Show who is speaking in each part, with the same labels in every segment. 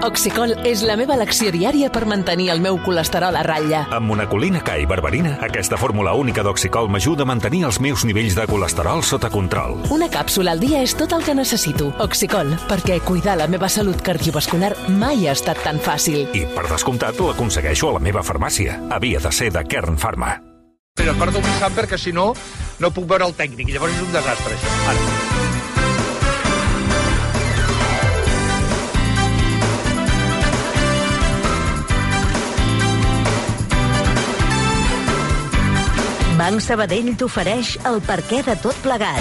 Speaker 1: Oxicol és la meva elecció diària per mantenir el meu colesterol a ratlla.
Speaker 2: Amb monacolina K i berberina, aquesta fórmula única d'Oxicol m'ajuda a mantenir els meus nivells de colesterol sota control.
Speaker 1: Una càpsula al dia és tot el que necessito. Oxicol, perquè cuidar la meva salut cardiovascular mai ha estat tan fàcil.
Speaker 2: I, per descomptat, l'aconsegueixo a la meva farmàcia. Havia de ser de Kern Pharma.
Speaker 3: Però porto un Sam perquè, si no, no puc veure el tècnic. I llavors és un desastre, això. Ara.
Speaker 4: Banc Sabadell t'ofereix el perquè de tot plegat.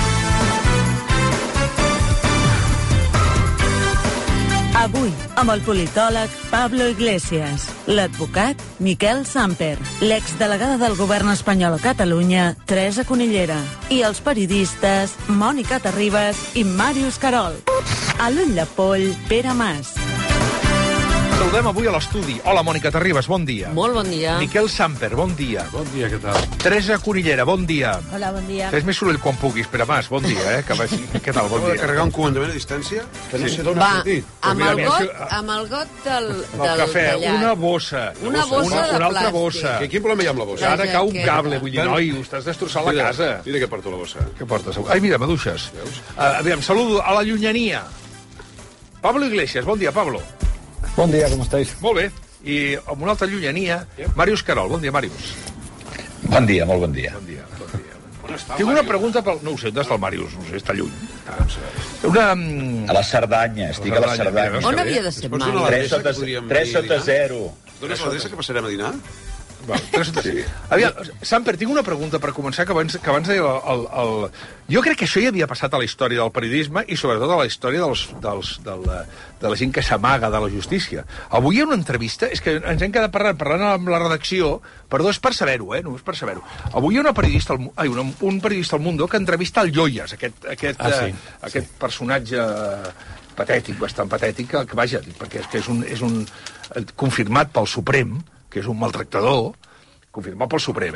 Speaker 4: Avui, amb el politòleg Pablo Iglesias, l'advocat Miquel Samper, l'exdelegada del govern espanyol a Catalunya, Teresa Cunillera, i els periodistes Mònica Terribas i Màrius Carol. A l'ull de poll, Pere Mas.
Speaker 3: Saludem avui a l'estudi. Hola, Mònica Terribas, bon dia.
Speaker 5: Molt bon dia.
Speaker 3: Miquel Samper, bon dia.
Speaker 6: Bon dia, què tal?
Speaker 3: Teresa Cunillera, bon dia.
Speaker 5: Hola, bon dia.
Speaker 3: Fes més soroll quan puguis, Pere Mas, bon dia, Què tal, bon
Speaker 6: Acabo de
Speaker 3: dia.
Speaker 6: carregar un comandament a distància que no sé d'on ha
Speaker 5: Va,
Speaker 6: sortit.
Speaker 5: amb
Speaker 3: mira,
Speaker 5: el
Speaker 3: mira,
Speaker 5: got del
Speaker 3: El cafè,
Speaker 5: tallat.
Speaker 3: una bossa.
Speaker 5: Una bossa de
Speaker 3: una altra
Speaker 5: plàstic.
Speaker 3: bossa.
Speaker 6: Quin problema hi ha amb la bossa?
Speaker 3: Ara cau un
Speaker 5: jaqueta.
Speaker 3: cable, vull dir, noi, ho estàs destrossant la casa.
Speaker 6: Mira què porto a la bossa.
Speaker 3: Què portes? Ai, mira, maduixes. Aviam, saludo a la llunyania. Pablo Iglesias, bon dia, Pablo.
Speaker 7: Bon dia, com estáis?
Speaker 3: Molt bé. I amb una altra llunyania, Màrius Carol. Bon dia, Màrius.
Speaker 7: Bon dia, molt bon dia.
Speaker 3: Bon dia, bon dia.
Speaker 6: On està,
Speaker 3: Tinc una pregunta pel... No ho sé, on està el Màrius? No ho sé, està lluny. Una...
Speaker 7: A la Cerdanya, estic a la Cerdanya.
Speaker 3: mira,
Speaker 5: On havia de ser
Speaker 6: Pots donar
Speaker 5: mai?
Speaker 6: l'adreça que podríem
Speaker 7: 3
Speaker 6: ir a
Speaker 7: sota
Speaker 6: dinar?
Speaker 7: 0.
Speaker 6: Dones l'adreça que passarem a dinar?
Speaker 3: Val, sí. Aviam, Samper, tinc una pregunta per començar, que abans deia el... Jo crec que això ja havia passat a la història del periodisme i sobretot a la història de la gent que s'amaga de la justícia. Avui hi ha una entrevista, és que ens hem quedat parlant amb la redacció, perdó, és per saber-ho, només per saber-ho. Avui hi ha un periodista al Mundo que entrevista el Lloyes, aquest personatge patètic, bastant patètic, que vaja, perquè és un confirmat pel Suprem, que és un maltractador, confirmat pel Suprem,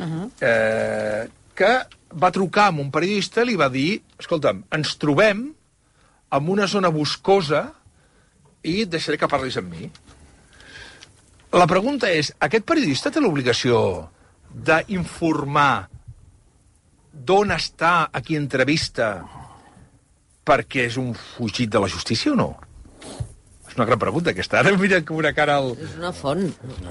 Speaker 3: que va trucar amb un periodista i li va dir, escolta'm, ens trobem en una zona boscosa i et deixaré que parlis amb mi. La pregunta és, aquest periodista té l'obligació d'informar d'on està a qui entrevista perquè és un fugit de la justícia o no? És una gran pregunta, aquesta. Ara mira com una cara al...
Speaker 5: És una font.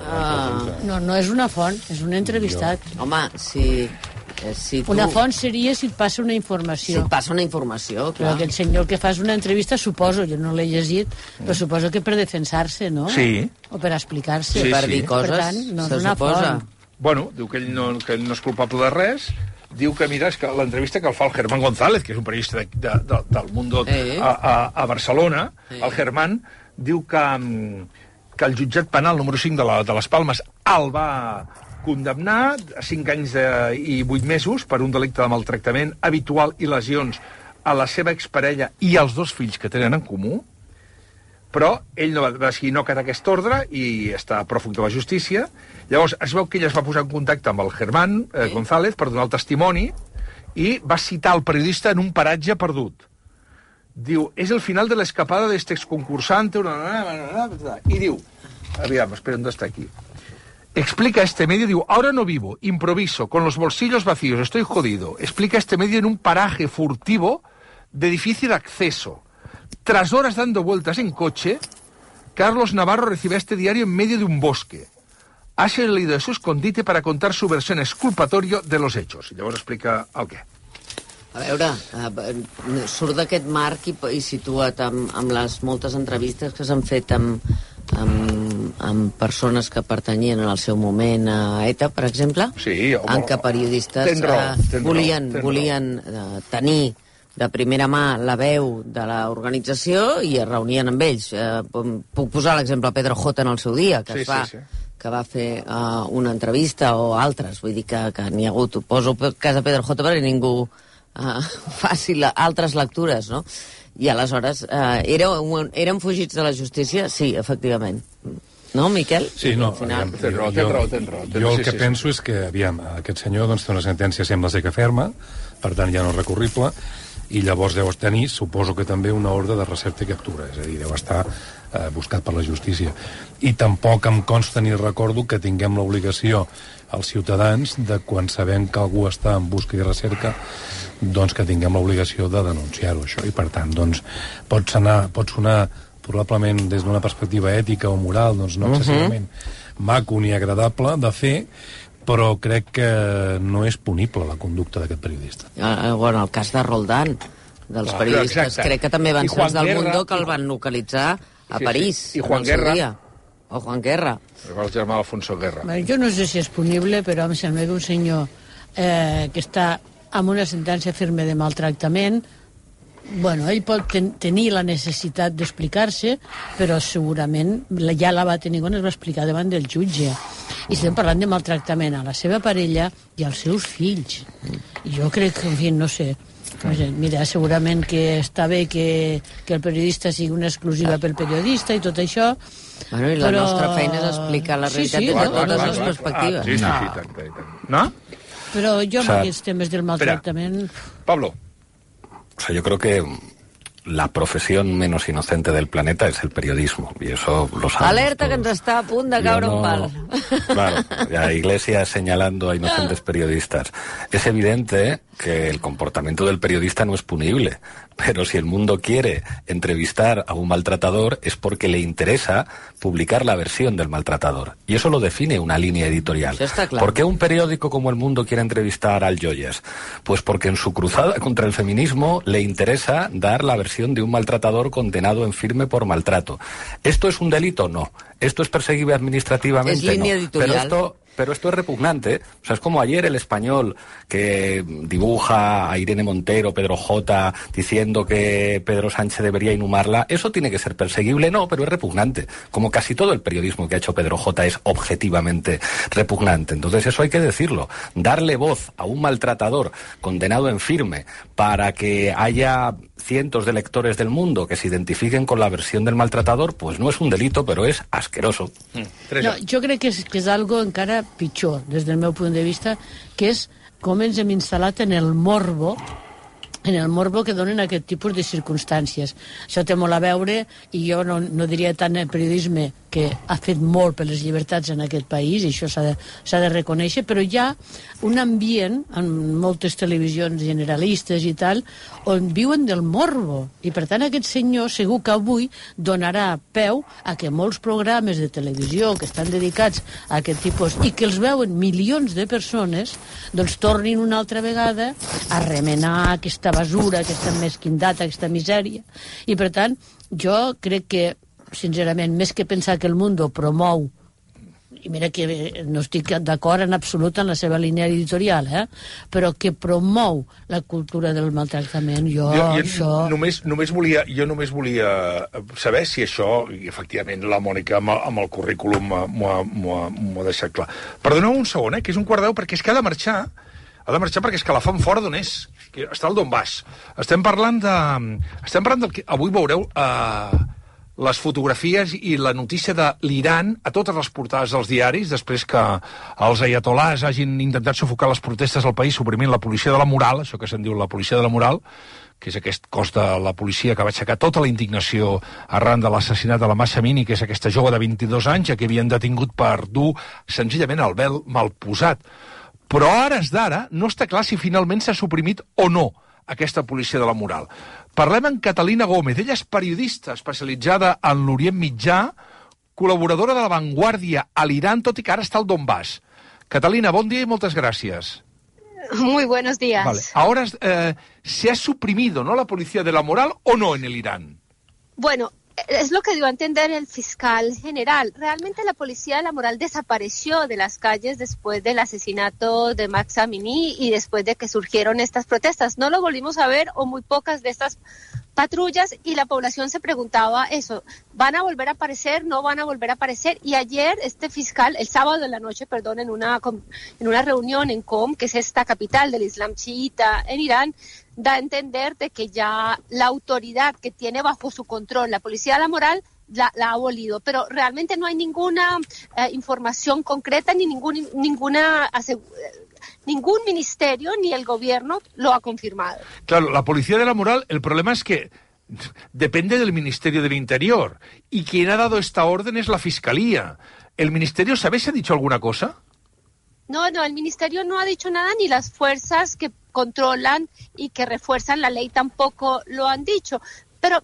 Speaker 8: No és una font, és un entrevistat.
Speaker 5: Home, si tu...
Speaker 8: Una font seria si et passa una
Speaker 5: Si
Speaker 8: informació.
Speaker 5: et passa una informació,
Speaker 8: Però
Speaker 5: clar.
Speaker 8: aquest senyor que fas una entrevista, suposo, jo no l'he llegit, però suposo que per defensar-se, no?
Speaker 3: Sí.
Speaker 8: O per explicar-se.
Speaker 3: Sí,
Speaker 5: Per
Speaker 3: sí.
Speaker 5: dir coses,
Speaker 8: Per tant, no és
Speaker 5: se
Speaker 8: una
Speaker 5: suposa.
Speaker 8: font.
Speaker 3: Bueno, diu que ell no és culpable de res, diu que, mira, és que l'entrevista que el fa el Germán González, que és un periodista del Mundo a Barcelona, el Germán, diu que el jutjat penal número 5 de les Palmes el va condemnar a 5 anys i 8 mesos per un delicte de maltractament habitual i lesions a la seva exparella i als 2 fills que tenen en comú, però ell no va decidir no acatar aquest ordre i està pròfug de la justícia. Llavors es veu que ella es va posar en contacte amb el Germán González per donar el testimoni i va citar el periodista en un paratge perdut. Diu, és el final de l'escapada d'este exconcursante, y diu, aviam, espera, ¿dónde está aquí? Explica este medio, diu, ahora no vivo, improviso, con los bolsillos vacíos, estoy jodido. Explica este medio en un paraje furtivo de difícil acceso. Tras horas dando vueltas en coche, Carlos Navarro recibe este diario en medio de un bosque. Ha salido de su escondite para contar su versión exculpatorio de los hechos. I llavors explica el què.
Speaker 5: A veure, surt d'aquest marc i situa't amb les moltes entrevistes que s'han fet amb persones que pertanyien en el seu moment a ETA, per exemple,
Speaker 3: Sí, home,
Speaker 5: en què periodistes volien tenir de primera mà la veu de l'organització i es reunien amb ells. Puc posar l'exemple Pedro J en el seu dia, que va fer una entrevista, o altres, vull dir que n'hi ha hagut. Poso cas de Pedro J perquè ningú faci altres lectures, no? I aleshores, eren fugits de la justícia? Sí, efectivament. No, Miquel?
Speaker 6: Sí, no.
Speaker 3: Tens raó.
Speaker 6: Jo el que penso és que, aviam, aquest senyor doncs, té una sentència, sembla ser que ferma, per tant ja no és recurrible, i llavors deu tenir, suposo que també, una ordre de recerca i captura, és a dir, deu estar buscat per la justícia. I tampoc em consta ni recordo que tinguem l'obligació als ciutadans de quan sabem que algú està en busca i recerca, doncs que tinguem l'obligació de denunciar-ho, això. I per tant, doncs, pot sonar probablement des d'una perspectiva ètica o moral, doncs no excessivament maco ni agradable de fer, però crec que no és punible la conducta d'aquest periodista.
Speaker 5: Bueno, el cas de Roldán, dels periodistes, crec que també van ser els del Mundo que el van localitzar a París.
Speaker 3: I Juan Guerra.
Speaker 5: O Juan Guerra.
Speaker 3: El germà Alfonso Guerra.
Speaker 8: Jo no sé si és punible, però em sembla que un senyor que està amb una sentència firme de maltractament, bueno, ell pot tenir la necessitat d'explicar-se, però segurament ja la va tenir quan es va explicar davant del jutge. I estem parlant de maltractament a la seva parella i als seus fills. I jo crec que, en fi, no sé, mira, segurament que està bé que el periodista sigui una exclusiva pel periodista i tot això.
Speaker 5: Bueno, i la nostra feina és explicar la realitat des de totes les perspectives.
Speaker 3: Sí, ¿no?
Speaker 8: Però jo amb aquests temes del maltractament...
Speaker 3: Pablo.
Speaker 9: O sea, yo creo que la profesión menos inocente del planeta es el periodismo, y eso lo sabemos.
Speaker 5: Alerta
Speaker 9: todos.
Speaker 5: que ens està a punt de caure un pal.
Speaker 9: Claro, la Iglesia señalando a inocentes periodistas. Es evidente que el comportamiento del periodista no es punible, pero si el mundo quiere entrevistar a un maltratador es porque le interesa publicar la versión del maltratador. Y eso lo define una línea editorial.
Speaker 5: Está claro.
Speaker 9: ¿Por qué un periódico como El Mundo quiere entrevistar al Joyas? Pues porque en su cruzada contra el feminismo le interesa dar la versión de un maltratador condenado en firme por maltrato. ¿Esto es un delito? No. ¿Esto es perseguible administrativamente?
Speaker 5: Es línea
Speaker 9: no.
Speaker 5: editorial.
Speaker 9: Pero esto es repugnante. O sea, es como ayer El Español, que dibuja a Irene Montero, Pedro J, diciendo que Pedro Sánchez debería inhumarla. Eso tiene que ser perseguible, no, pero es repugnante. Como casi todo el periodismo que ha hecho Pedro J es objetivamente repugnante. Entonces eso hay que decirlo. Darle voz a un maltratador condenado en firme para que haya cientos de lectores del mundo que se identifiquen con la versión del maltratador, pues no es un delito, pero es asqueroso.
Speaker 8: No, jo crec que és algo encara pitjor, des del meu punt de vista, que és com ens hem instal·lat en el morbo que donen aquest tipus de circumstàncies. Això té molt a veure, i jo no diria tant el periodisme, que ha fet molt per les llibertats en aquest país, i això s'ha de reconèixer, però hi ha un ambient en moltes televisions generalistes i tal, on viuen del morbo, i per tant aquest senyor segur que avui donarà peu a que molts programes de televisió que estan dedicats a aquest tipus i que els veuen milions de persones, doncs tornin una altra vegada a remenar aquesta basura, aquesta mesquindat, aquesta misèria. I per tant, jo crec que sincerament, més que pensar que el Mundo promou, i mira que no estic d'acord en absolut en la seva línia editorial, però que promou la cultura del maltractament,
Speaker 3: només volia saber si això, i efectivament la Mònica amb el currículum m'ho ha deixat clar. Perdoneu un segon, que és 1:15, perquè és que ha de marxar perquè és que la fan fora d'on és, que està al Donbass. Estem parlant del que avui veureu les fotografies i la notícia de l'Iran a totes les portades dels diaris, després que els ayatolàs hagin intentat sufocar les protestes al país suprimint la policia de la moral, això que se'n diu la policia de la moral, que és aquest cos de la policia que va aixecar tota la indignació arran de l'assassinat de la Mahsa Amini, que és aquesta jove de 22 anys, que havien detingut per dur senzillament el vel mal posat. Però a hores d'ara no està clar si finalment s'ha suprimit o no aquesta policia de la moral. Parlem amb Catalina Gómez. Ella és periodista especialitzada en l'Orient Mitjà, col·laboradora de La Vanguardia a l'Iran, tot i que ara està al Donbass. Catalina, bon dia y muchas gracias.
Speaker 10: Muy buenos días.
Speaker 3: Vale. Ahora, ¿se ha suprimido, ¿no, la policía de la moral o no en el Irán?
Speaker 10: Bueno, es lo que dio a entender el fiscal general. Realmente la policía de la moral desapareció de las calles después del asesinato de Mahsa Amini y después de que surgieron estas protestas. No lo volvimos a ver, o muy pocas de estas patrullas, y la población se preguntaba eso, ¿van a volver a aparecer? ¿No van a volver a aparecer? Y ayer este fiscal, el sábado de la noche, perdón, en una reunión en Qom, que es esta capital del Islam chiita en Irán, da a entender de que ya la autoridad que tiene bajo su control la policía de la moral la ha abolido, pero realmente no hay ninguna información concreta ni ningún ministerio ni el gobierno lo ha confirmado.
Speaker 3: Claro, la policía de la moral, el problema es que depende del Ministerio del Interior. Y quien ha dado esta orden es la Fiscalía. ¿El Ministerio, sabes si ha dicho alguna cosa?
Speaker 10: No, el Ministerio no ha dicho nada, ni las fuerzas que controlan y que refuerzan la ley tampoco lo han dicho. Pero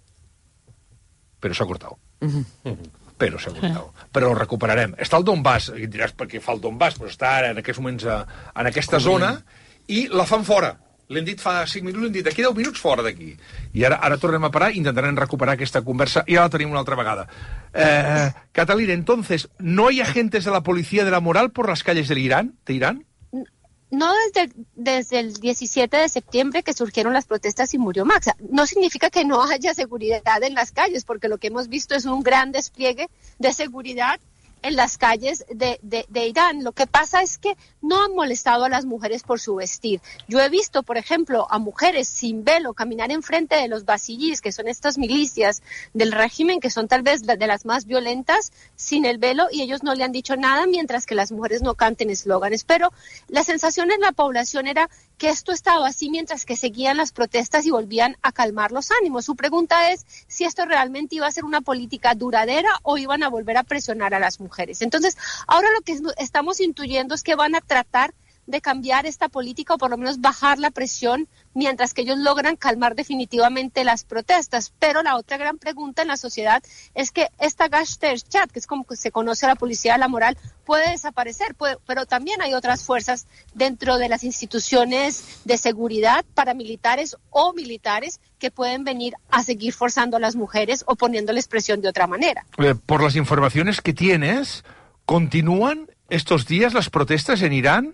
Speaker 10: s'ha cortat. Però s'ha cortat. Però ho recuperarem. Està al Donbass, i diràs per què fa el Donbass, però està ara en aquests moments en aquesta zona, i la fan fora. L'hem dit fa 5 minuts, l'hem dit aquí 10 minuts fora d'aquí. I ara tornem a parar i intentarem recuperar aquesta conversa i ara la tenim una altra vegada. Catalina, entonces, ¿no hay agentes de la policía de la moral por las calles de Irán? No desde el 17 de septiembre que surgieron las protestas y murió Maxa. No significa que no haya seguridad en las calles, porque lo que hemos visto es un gran despliegue de seguridad en las calles de Irán. Lo que pasa es que no han molestado a las mujeres por su vestir. Yo he visto, por ejemplo, a mujeres sin velo caminar enfrente de los basillís, que son estas milicias del régimen, que son tal vez de las más violentas, sin el velo, y ellos no le han dicho nada, mientras que las mujeres no canten eslóganes. Pero la sensación en la población era que esto estaba así mientras que seguían las protestas y volvían a calmar los ánimos. Su pregunta es si esto realmente iba a ser una política duradera o iban a volver a presionar a las mujeres. Entonces, ahora lo que estamos intuyendo es que van a tratar de cambiar esta política o por lo menos bajar la presión mientras que ellos logran calmar definitivamente las protestas. Pero la otra gran pregunta en la sociedad es que esta Gashter-Chat, que es como se conoce a la policía de la moral, puede desaparecer, pero también hay otras fuerzas dentro de las instituciones de seguridad, paramilitares o militares, que pueden venir a seguir forzando a las mujeres o poniéndoles presión de otra manera.
Speaker 3: Por las informaciones que tienes, ¿continúan estos días las protestas en Irán?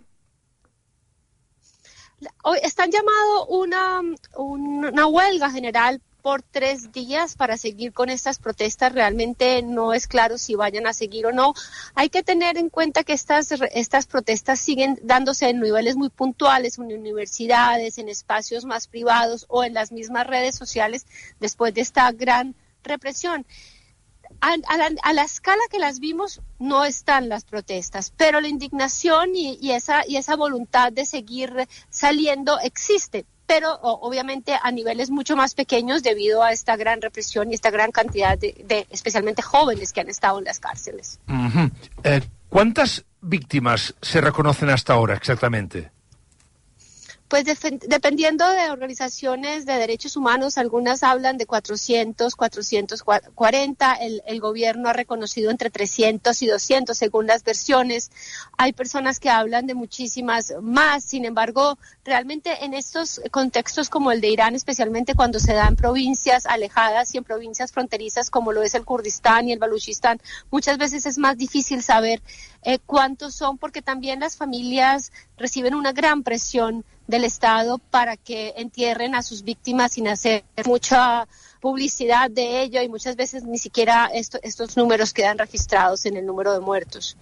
Speaker 10: Hoy están llamado una huelga general por 3 días para seguir con estas protestas. Realmente no es claro si vayan a seguir o no. Hay que tener en cuenta que estas protestas siguen dándose en niveles muy puntuales, en universidades, en espacios más privados o en las mismas redes sociales después de esta gran represión. A la escala que las vimos no están las protestas, pero la indignación y esa voluntad de seguir saliendo existe, pero obviamente a niveles mucho más pequeños debido a esta gran represión y esta gran cantidad de especialmente jóvenes que han estado en las cárceles.
Speaker 3: Uh-huh. ¿Cuántas víctimas se reconocen hasta ahora exactamente?
Speaker 10: Pues dependiendo de organizaciones de derechos humanos, algunas hablan de 400, 440, el gobierno ha reconocido entre 300 y 200 según las versiones. Hay personas que hablan de muchísimas más, sin embargo, realmente en estos contextos como el de Irán, especialmente cuando se da en provincias alejadas y en provincias fronterizas como lo es el Kurdistán y el Baluchistán, muchas veces es más difícil saber cuántos son, porque también las familias reciben una gran presión del Estado para que entierren a sus víctimas sin hacer mucha publicidad de ello, y muchas veces ni siquiera estos números quedan registrados en el número de muertos.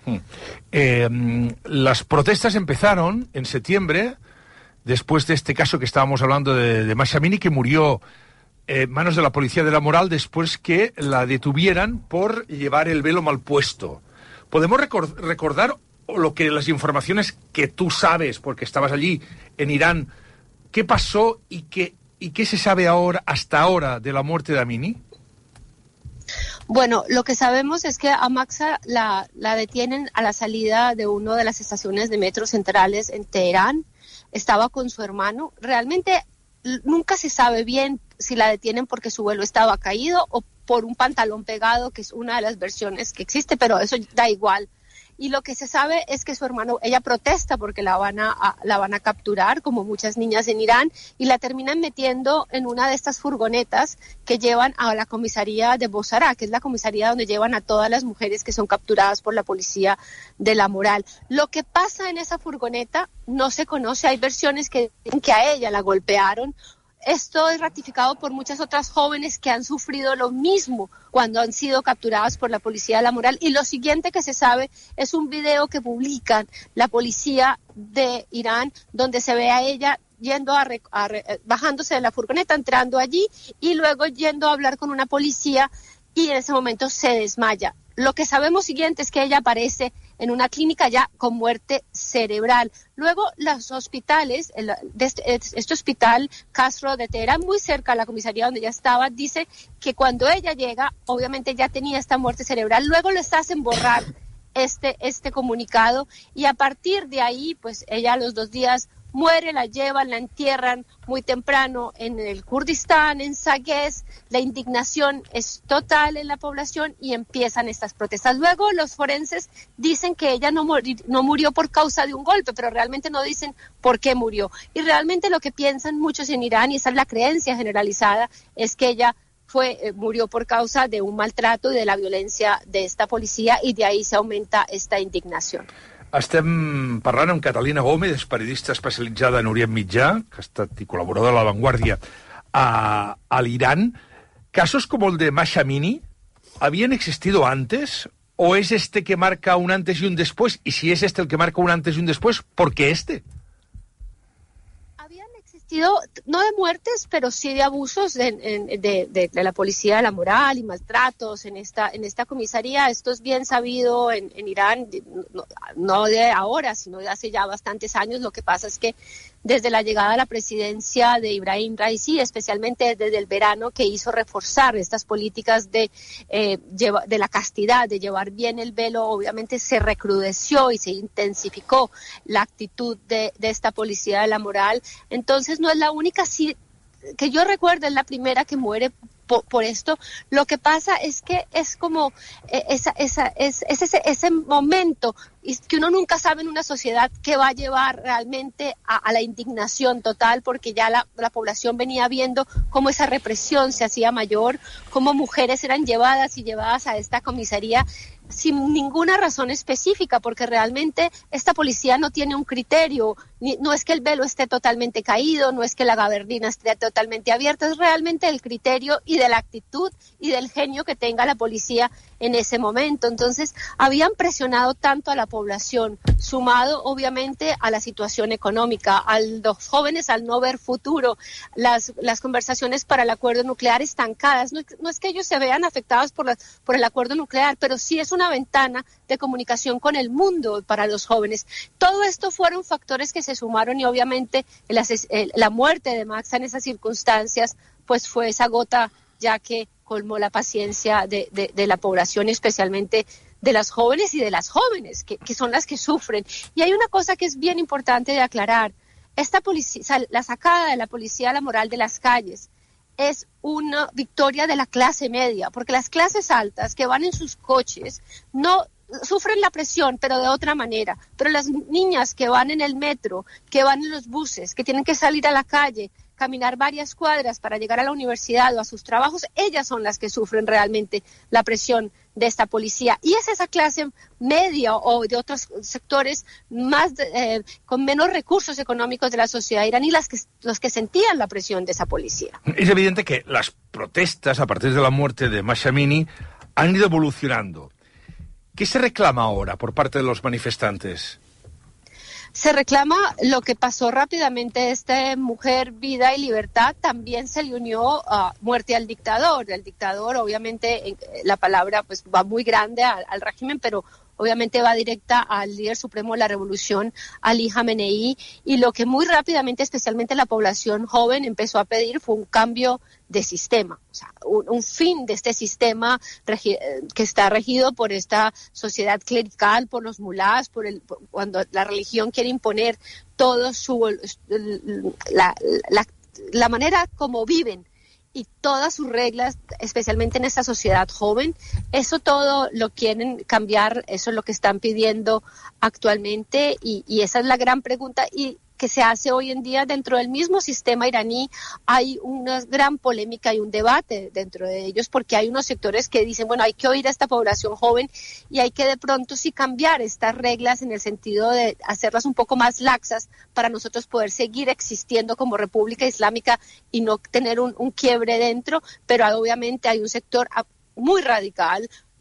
Speaker 3: Las protestas empezaron en septiembre, después de este caso que estábamos hablando de Mahsa Amini, que murió en manos de la policía de la moral después que la detuvieran por llevar el velo mal puesto. ¿Podemos recordar las informaciones que tú sabes, porque estabas allí en Irán, qué pasó y qué se sabe hasta ahora de la muerte de Amini?
Speaker 10: Bueno, lo que sabemos es que a Mahsa la detienen a la salida de una de las estaciones de metro centrales en Teherán. Estaba con su hermano. Realmente nunca se sabe bien si la detienen porque su velo estaba caído o por un pantalón pegado, que es una de las versiones que existe, pero eso da igual. Y lo que se sabe es que su hermano, ella protesta porque la van a capturar, como muchas niñas en Irán, y la terminan metiendo en una de estas furgonetas que llevan a la comisaría de Bosra, que es la comisaría donde llevan a todas las mujeres que son capturadas por la policía de la moral. Lo que pasa en esa furgoneta no se conoce. Hay versiones que dicen que a ella la golpearon. Esto es ratificado por muchas otras jóvenes que han sufrido lo mismo cuando han sido capturadas por la policía de la moral. Y lo siguiente que se sabe es un video que publican la policía de Irán, donde se ve a ella yendo bajándose de la furgoneta, entrando allí y luego yendo a hablar con una policía, y en ese momento se desmaya. Lo que sabemos siguiente es que ella aparece en una clínica ya con muerte cerebral. Luego los hospitales, este hospital Castro de Teherán, muy cerca a la comisaría donde ella estaba, dice que cuando ella llega, obviamente ya tenía esta muerte cerebral. Luego les hacen borrar este comunicado y a partir de ahí, pues ella a los 2 días muere, la llevan, la entierran muy temprano en el Kurdistán, en Sagués. La indignación es total en la población y empiezan estas protestas. Luego los forenses dicen que ella no murió por causa de un golpe, pero realmente no dicen por qué murió. Y realmente lo que piensan muchos en Irán, y esa es la creencia generalizada, es que ella murió por causa de un maltrato y de la violencia de esta policía, y de ahí se aumenta esta indignació.
Speaker 3: Estem parlant amb Catalina Gómez, periodista especialitzada en Orient Mitjà, que ha estat i col·laboradora de La Vanguardia a l'Iran. ¿Casos como el de Mahsa Amini habían existido antes o es este que marca un antes y un después? Y si es este el que marca un antes y un después, ¿por qué este?
Speaker 10: No de muertes, pero sí de abusos de la policía de la moral y maltratos en esta comisaría. Esto es bien sabido en Irán, no de ahora, sino de hace ya bastantes años. Lo que pasa es que desde la llegada a la presidencia de Ibrahim Raisi, especialmente desde el verano, que hizo reforzar estas políticas de la castidad, de llevar bien el velo, obviamente se recrudeció y se intensificó la actitud de esta policía de la moral. Entonces no es la única, sí, que yo recuerdo, es la primera que muere por esto. Lo que pasa es que es como ese momento que uno nunca sabe en una sociedad que va a llevar realmente a la indignación total, porque ya la población venía viendo cómo esa represión se hacía mayor, cómo mujeres eran llevadas a esta comisaría sin ninguna razón específica, porque realmente esta policía no tiene un criterio, no es que el velo esté totalmente caído, no es que la gabardina esté totalmente abierta, es realmente el criterio y de la actitud y del genio que tenga la policía en ese momento. Entonces, habían presionado tanto a la población, sumado obviamente a la situación económica, a los jóvenes al no ver futuro, las conversaciones para el acuerdo nuclear estancadas. No es que ellos se vean afectados por el acuerdo nuclear, pero sí es una ventana de comunicación con el mundo para los jóvenes. Todo esto fueron factores que se sumaron y obviamente la muerte de Mahsa en esas circunstancias pues fue esa gota ya que colmó la paciencia de la población, especialmente de las jóvenes y de las jóvenes, que son las que sufren. Y hay una cosa que es bien importante de aclarar. Esta policía, la sacada de la policía de la moral de las calles es una victoria de la clase media, porque las clases altas que van en sus coches no sufren la presión, pero de otra manera. Pero las niñas que van en el metro, que van en los buses, que tienen que salir a la calle, caminar varias cuadras para llegar a la universidad o a sus trabajos, ellas son las que sufren realmente la presión de esta policía. Y es esa clase media o de otros sectores más con menos recursos económicos de la sociedad iraní los que sentían la presión de esa policía.
Speaker 3: Es evidente que las protestas a partir de la muerte de Mahsa Amini han ido evolucionando. ¿Qué se reclama ahora por parte de los manifestantes?
Speaker 10: Se reclama lo que pasó rápidamente, esta mujer, vida y libertad, también se le unió a muerte al dictador. El dictador, obviamente, la palabra pues va muy grande al régimen, pero obviamente va directa al líder supremo de la revolución, Ali Khamenei, y lo que muy rápidamente, especialmente la población joven, empezó a pedir fue un cambio de sistema, o sea, un fin de este sistema que está regido por esta sociedad clerical, por los mulás, cuando la religión quiere imponer todo la manera como viven y todas sus reglas, especialmente en esta sociedad joven. Eso todo lo quieren cambiar, eso es lo que están pidiendo actualmente, y esa es la gran pregunta y que se hace hoy en día dentro del mismo sistema iraní. Hay una gran polémica y un debate dentro de ellos, porque hay unos sectores que dicen, bueno, hay que oír a esta población joven y hay que de pronto sí cambiar estas reglas en el sentido de hacerlas un poco más laxas para nosotros poder seguir existiendo como República Islámica y no tener un quiebre dentro, pero obviamente hay un sector muy radical,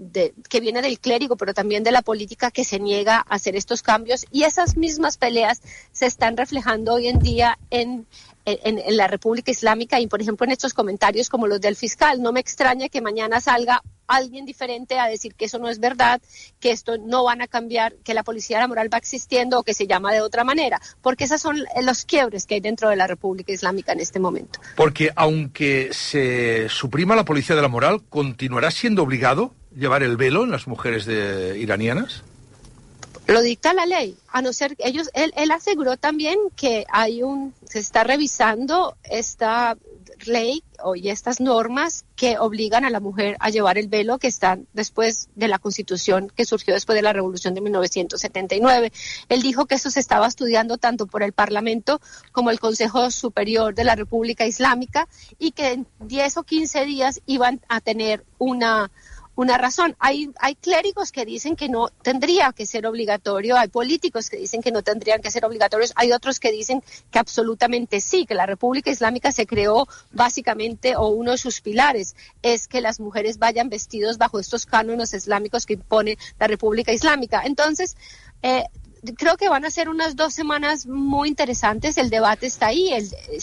Speaker 10: que viene del clérigo, pero también de la política, que se niega a hacer estos cambios, y esas mismas peleas se están reflejando hoy en día en la República Islámica y, por ejemplo, en estos comentarios como los del fiscal. No me extraña que mañana salga alguien diferente a decir que eso no es verdad, que esto no van a cambiar, que la policía de la moral va existiendo o que se llama de otra manera, porque esos son los quiebres que hay dentro de la República Islámica en este momento.
Speaker 3: Porque aunque se suprima la policía de la moral, ¿continuará siendo obligado llevar el velo en las mujeres iranianas?
Speaker 10: Lo dicta la ley, a no ser que él aseguró también que se está revisando esta ley y estas normas que obligan a la mujer a llevar el velo, que están después de la Constitución que surgió después de la Revolución de 1979. Él dijo que eso se estaba estudiando tanto por el Parlamento como el Consejo Superior de la República Islámica, y que en 10 o 15 días iban a tener una razón. Hay clérigos que dicen que no tendría que ser obligatorio, hay políticos que dicen que no tendrían que ser obligatorios, hay otros que dicen que absolutamente sí, que la República Islámica se creó básicamente, o uno de sus pilares es que las mujeres vayan vestidos bajo estos cánones islámicos que impone la República Islámica. Entonces, creo que van a ser unas 2 semanas muy interesantes. El debate está ahí.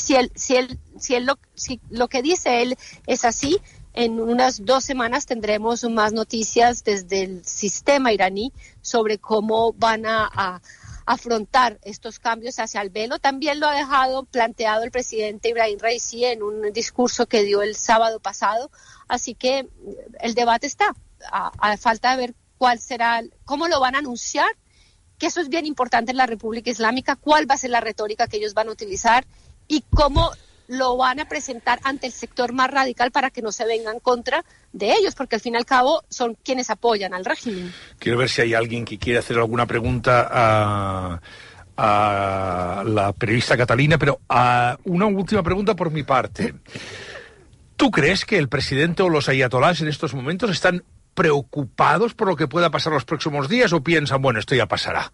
Speaker 10: Si lo que dice él es así, en unas 2 semanas tendremos más noticias desde el sistema iraní sobre cómo van a afrontar estos cambios hacia el velo. También lo ha dejado planteado el presidente Ibrahim Raisi en un discurso que dio el sábado pasado. Así que el debate está. A falta de ver cómo lo van a anunciar, que eso es bien importante en la República Islámica, cuál va a ser la retórica que ellos van a utilizar y cómo lo van a presentar ante el sector más radical para que no se vengan en contra de ellos, porque al fin y al cabo son quienes apoyan al régimen.
Speaker 3: Quiero ver si hay alguien que quiere hacer alguna pregunta a la periodista Catalina, pero una última pregunta por mi parte. ¿Tú crees que el presidente o los ayatolás en estos momentos están preocupados por lo que pueda pasar los próximos días o piensan, bueno, esto ya pasará?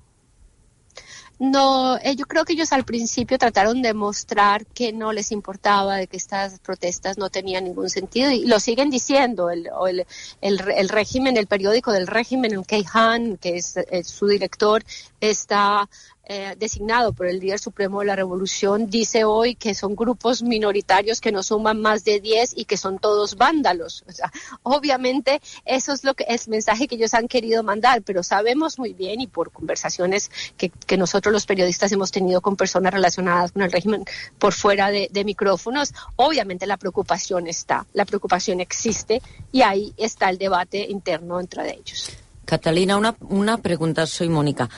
Speaker 10: No, yo creo que ellos al principio trataron de mostrar que no les importaba, de que estas protestas no tenían ningún sentido, y lo siguen diciendo. El régimen, el periódico del régimen, el Kayhan, que es su director, está designado por el líder supremo de la revolución, dice hoy que son grupos minoritarios que no suman más de 10 y que son todos vándalos. O sea, obviamente eso es el mensaje que ellos han querido mandar, pero sabemos muy bien, y por conversaciones que nosotros los periodistas hemos tenido con personas relacionadas con el régimen por fuera de micrófonos, obviamente la preocupación existe, y ahí está el debate interno entre ellos.
Speaker 5: Catalina, una pregunta, soy Mónica.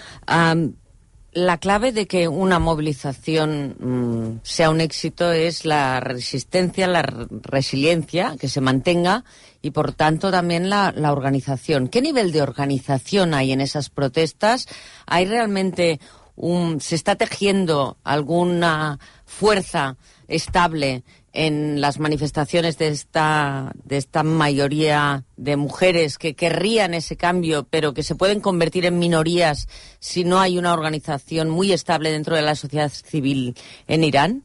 Speaker 5: La clave de que una movilización sea un éxito es la resistencia, la resiliencia, que se mantenga, y por tanto también la organización. ¿Qué nivel de organización hay en esas protestas? ¿Hay realmente se está tejiendo alguna fuerza estable en las manifestaciones de esta mayoría de mujeres que querrían ese cambio, pero que se pueden convertir en minorías si no hay una organización muy estable dentro de la sociedad civil en Irán?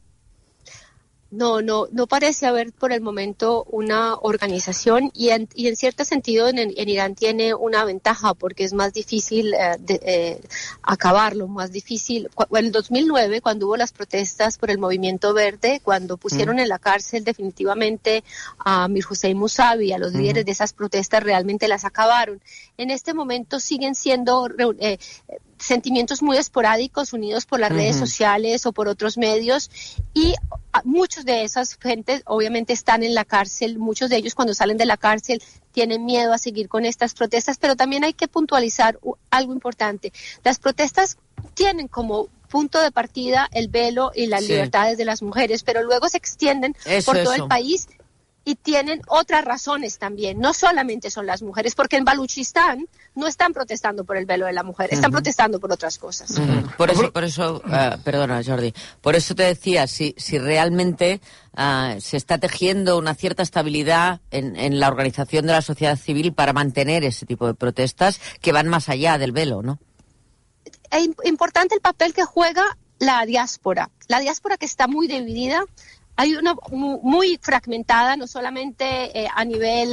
Speaker 10: No parece haber por el momento una organización, y en cierto sentido en Irán tiene una ventaja, porque es más difícil acabarlo, más difícil. En el 2009, cuando hubo las protestas por el Movimiento Verde, cuando pusieron en la cárcel definitivamente a Mir Hossein Mousavi, a los líderes de esas protestas, realmente las acabaron. En este momento siguen siendo sentimientos muy esporádicos, unidos por las redes sociales o por otros medios, y muchos de esas gentes obviamente están en la cárcel. Muchos de ellos, cuando salen de la cárcel, tienen miedo a seguir con estas protestas, pero también hay que puntualizar algo importante. Las protestas tienen como punto de partida el velo y las libertades de las mujeres, pero luego se extienden por todo el país y tienen otras razones también. No solamente son las mujeres, porque en Baluchistán no están protestando por el velo de la mujer, están protestando por otras cosas.
Speaker 5: Por eso, perdona, Jordi, por eso te decía, si realmente se está tejiendo una cierta estabilidad en la organización de la sociedad civil para mantener ese tipo de protestas que van más allá del velo, ¿no?
Speaker 10: Es importante el papel que juega la diáspora que está muy dividida. Hay una muy fragmentada, no solamente a nivel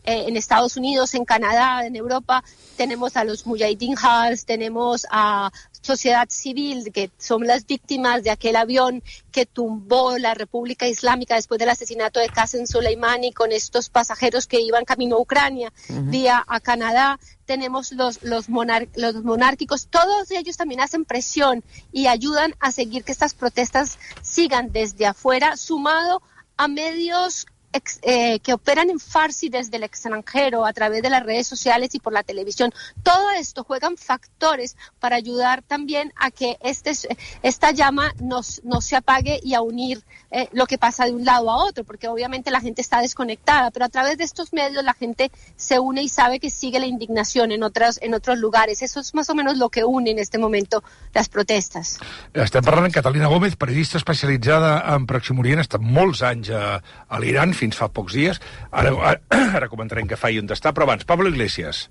Speaker 10: en Estados Unidos, en Canadá, en Europa, tenemos a los Mujahideen Halls, tenemos a sociedad civil, que son las víctimas de aquel avión que tumbó la República Islámica después del asesinato de Qasem Soleimani, con estos pasajeros que iban camino a Ucrania, vía a Canadá. Tenemos los monárquicos, todos ellos también hacen presión y ayudan a seguir que estas protestas sigan desde afuera, sumado a medios que operan en Farsi desde el extranjero, a través de las redes sociales y por la televisión. Todo esto juegan factores para ayudar también a que esta llama no se apague y a unir lo que pasa de un lado a otro, porque obviamente la gente está desconectada, pero a través de estos medios la gente se une y sabe que sigue la indignación en otros lugares. Eso es más o menos lo que une en este momento las protestes.
Speaker 3: Estem parlant amb Catalina Gómez, periodista especialitzada en Pròxim Orient, ha estat molts anys a l'Iran, fins fa pocs dies. Ara comentarem què fa i on està, però abans, Pablo Iglesias.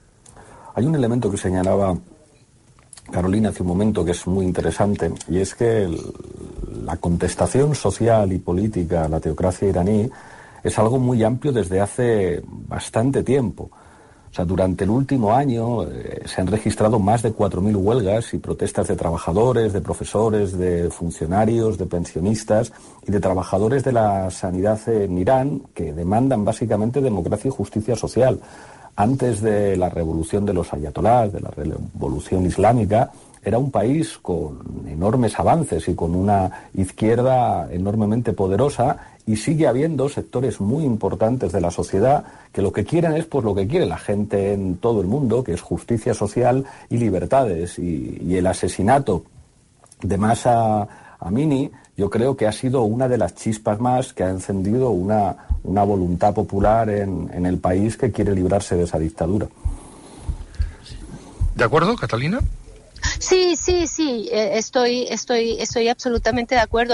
Speaker 9: Hay un elemento que señalaba Carolina hace un momento que es muy interesante, y es que la contestación social y política a la teocracia iraní es algo muy amplio desde hace bastante tiempo. O sea, durante el último año se han registrado más de 4.000 huelgas y protestas de trabajadores, de profesores, de funcionarios, de pensionistas y de trabajadores de la sanidad en Irán, que demandan básicamente democracia y justicia social. Antes de la revolución de los ayatolás, de la revolución islámica, era un país con enormes avances y con una izquierda enormemente poderosa, y sigue habiendo sectores muy importantes de la sociedad que lo que quieren es pues lo que quiere la gente en todo el mundo, que es justicia social y libertades. Y el asesinato de Mahsa Amini yo creo que ha sido una de las chispas más que ha encendido una voluntad popular en el país que quiere librarse de esa dictadura.
Speaker 3: ¿De acuerdo, Catalina?
Speaker 10: Sí, estoy absolutamente de acuerdo.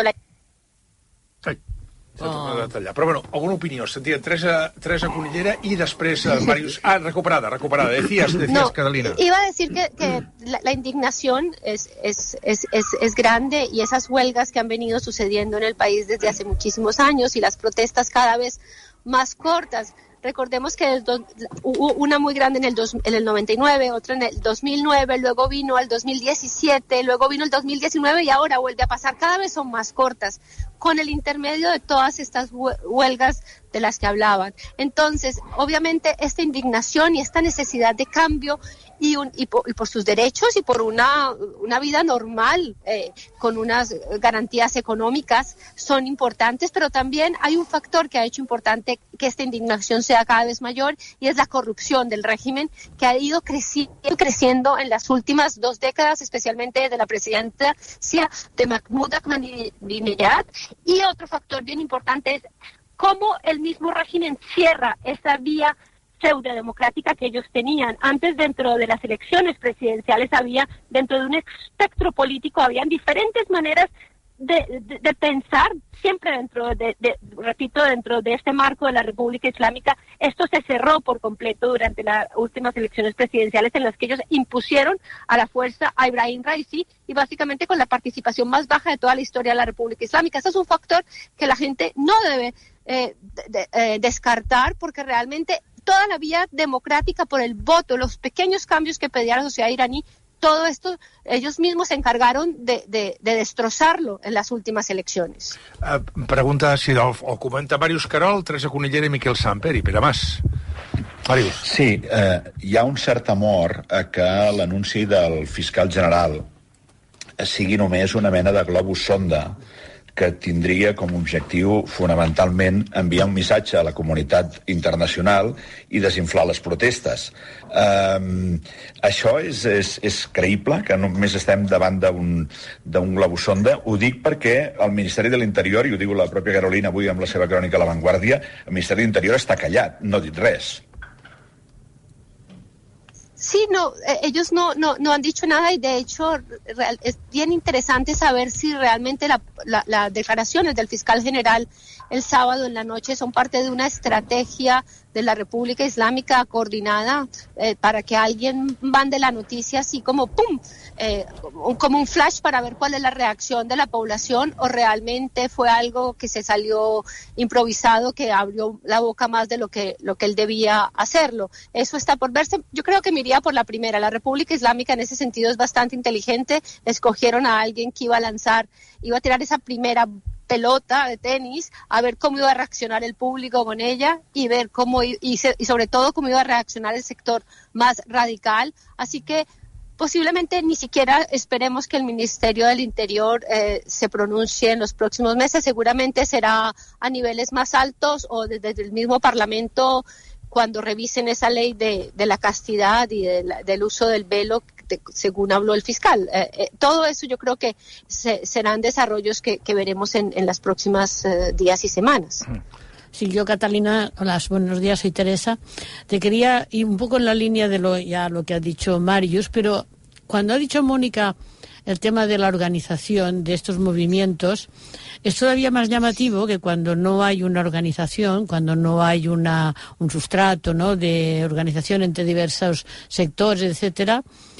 Speaker 3: Però bueno, alguna opinió? Sentia Teresa Cunillera y després Marius... recuperada. Decías, no, Catalina.
Speaker 10: Iba a decir que la indignación es grande, y esas huelgas que han venido sucediendo en el país desde hace muchísimos años y las protestas cada vez más cortas. Recordemos que hubo una muy grande en el 99, otra en el 2009, luego vino el 2017, luego vino el 2019 y ahora vuelve a pasar. Cada vez son más cortas, con el intermedio de todas estas huelgas de las que hablaban. Entonces, obviamente, esta indignación y esta necesidad de cambio y por sus derechos y por una vida normal, con unas garantías económicas, son importantes, pero también hay un factor que ha hecho importante que esta indignación sea cada vez mayor, y es la corrupción del régimen, que ha ido creciendo en las últimas 2 décadas, especialmente desde la presidencia de Mahmoud Ahmadinejad. Y otro factor bien importante es cómo el mismo régimen cierra esa vía pseudodemocrática que ellos tenían. Antes, dentro de las elecciones presidenciales, dentro de un espectro político, habían diferentes maneras de pensar, siempre dentro de este marco de la República Islámica. Esto se cerró por completo durante las últimas elecciones presidenciales, en las que ellos impusieron a la fuerza a Ibrahim Raisi, y básicamente con la participación más baja de toda la historia de la República Islámica. Este es un factor que la gente no debe descartar, porque realmente toda la vía democrática por el voto, los pequeños cambios que pedía la sociedad iraní, todo esto ellos mismos se encargaron de destrozarlo en las últimas elecciones.
Speaker 3: Pregunta si o comenta Màrius Carol, Teresa Cunillera i Miquel Samper i Pere Mas. Màrius.
Speaker 7: Sí, hi ha un cert temor a que l'anunci del fiscal general sigui només una mena de globus sonda que tindria com a objectiu fonamentalment enviar un missatge a la comunitat internacional i desinflar les protestes. Això és creïble, que només estem davant d'un globus sonda? Ho dic perquè el Ministeri de l'Interior, i ho diu la pròpia Carolina avui amb la seva crònica a La Vanguardia, el Ministeri de l'Interior està callat, no ha dit res.
Speaker 10: Sí, no, ellos no han dicho nada, y de hecho es bien interesante saber si realmente las declaraciones del fiscal general el sábado en la noche son parte de una estrategia de la República Islámica coordinada para que alguien mande la noticia así como ¡pum! Como un flash para ver cuál es la reacción de la población, o realmente fue algo que se salió improvisado, que abrió la boca más de lo que él debía hacerlo. Eso está por verse. Yo creo que me iría por la primera. La República Islámica en ese sentido es bastante inteligente. Escogieron a alguien que iba a tirar esa primera pelota de tenis, a ver cómo iba a reaccionar el público con ella y ver y sobre todo cómo iba a reaccionar el sector más radical. Así que posiblemente ni siquiera esperemos que el Ministerio del Interior se pronuncie en los próximos meses. Seguramente será a niveles más altos o desde el mismo Parlamento cuando revisen esa ley de la castidad y del uso del velo, según habló el fiscal. Todo eso yo creo que serán desarrollos que veremos en las próximas días y semanas.
Speaker 8: Sí, yo, Catalina, hola, buenos días, soy Teresa. Te quería ir un poco en la línea de lo que ha dicho Marius, pero cuando ha dicho Mónica el tema de la organización de estos movimientos, es todavía más llamativo que cuando no hay una organización, cuando no hay un sustrato, ¿no?, de organización entre diversos sectores, etcétera.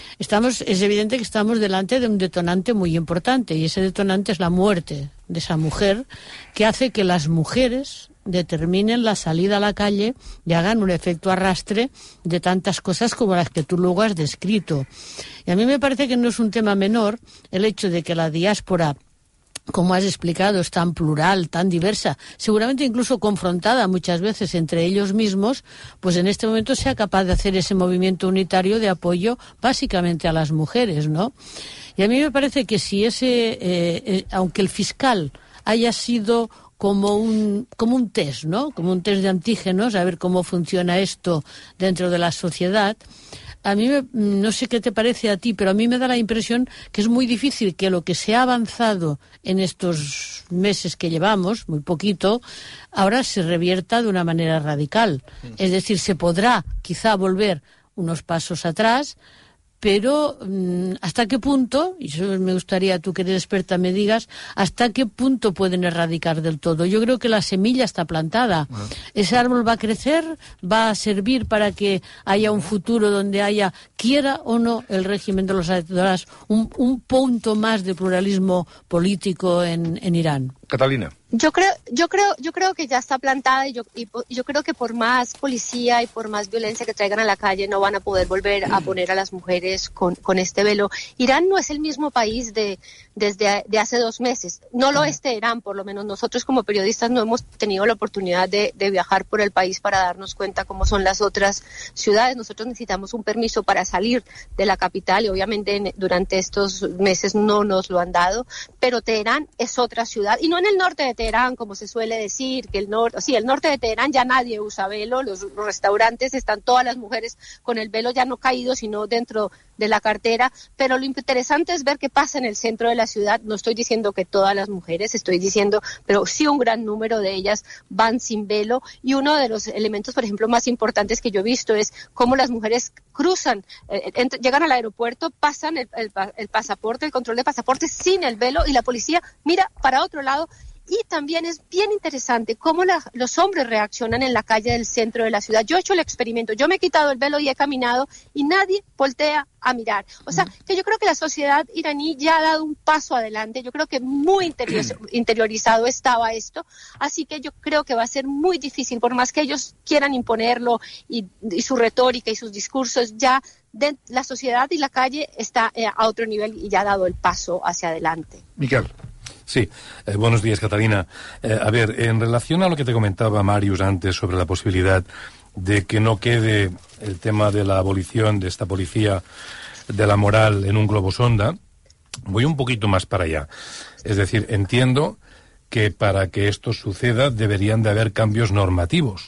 Speaker 8: Es evidente que estamos delante de un detonante muy importante, y ese detonante es la muerte de esa mujer, que hace que las mujeres determinen la salida a la calle y hagan un efecto arrastre de tantas cosas como las que tú luego has descrito. Y a mí me parece que no es un tema menor el hecho de que la diáspora, como has explicado, es tan plural, tan diversa, seguramente incluso confrontada muchas veces entre ellos mismos, pues en este momento sea capaz de hacer ese movimiento unitario de apoyo básicamente a las mujeres, ¿no? Y a mí me parece que si aunque el fiscal haya sido como un test, ¿no?, como un test de antígenos, a ver cómo funciona esto dentro de la sociedad, a mí, no sé qué te parece a ti, pero a mí me da la impresión que es muy difícil que lo que se ha avanzado en estos meses que llevamos, muy poquito, ahora se revierta de una manera radical. Es decir, se podrá quizá volver unos pasos atrás, pero ¿hasta qué punto? Y eso me gustaría, tú que eres experta, me digas, ¿hasta qué punto pueden erradicar del todo? Yo creo que la semilla está plantada. Ese árbol va a crecer, va a servir para que haya un futuro donde haya, quiera o no, el régimen de los ayatollahs, un punto más de pluralismo político en Irán.
Speaker 3: Catalina.
Speaker 10: Yo creo que ya está plantada, y yo creo que por más policía y por más violencia que traigan a la calle no van a poder volver a poner a las mujeres con este velo. Irán no es el mismo país desde hace 2 meses. No lo es Teherán, por lo menos nosotros como periodistas no hemos tenido la oportunidad de viajar por el país para darnos cuenta cómo son las otras ciudades. Nosotros necesitamos un permiso para salir de la capital y obviamente durante estos meses no nos lo han dado, pero Teherán es otra ciudad, y no en el norte de Teherán, como se suele decir, que el norte de Teherán ya nadie usa velo, los restaurantes están todas las mujeres con el velo ya no caído, sino dentro de la cartera, pero lo interesante es ver qué pasa en el centro de la ciudad. No estoy diciendo que todas las mujeres, estoy diciendo, pero sí un gran número de ellas van sin velo, y uno de los elementos, por ejemplo, más importantes que yo he visto es cómo las mujeres cruzan, llegan al aeropuerto, pasan el pasaporte, el control de pasaporte sin el velo, y la policía mira para otro lado. Y también es bien interesante cómo los hombres reaccionan en la calle del centro de la ciudad. Yo he hecho el experimento, yo me he quitado el velo y he caminado y nadie voltea a mirar. O sea, que yo creo que la sociedad iraní ya ha dado un paso adelante. Yo creo que muy interiorizado estaba esto. Así que yo creo que va a ser muy difícil, por más que ellos quieran imponerlo y su retórica y sus discursos, ya la sociedad y la calle está a otro nivel y ya ha dado el paso hacia adelante.
Speaker 3: Miquel.
Speaker 6: Sí, buenos días, Catalina. A ver, en relación a lo que te comentaba Marius antes sobre la posibilidad de que no quede el tema de la abolición de esta policía de la moral en un globo sonda, voy un poquito más para allá. Es decir, entiendo que para que esto suceda deberían de haber cambios normativos.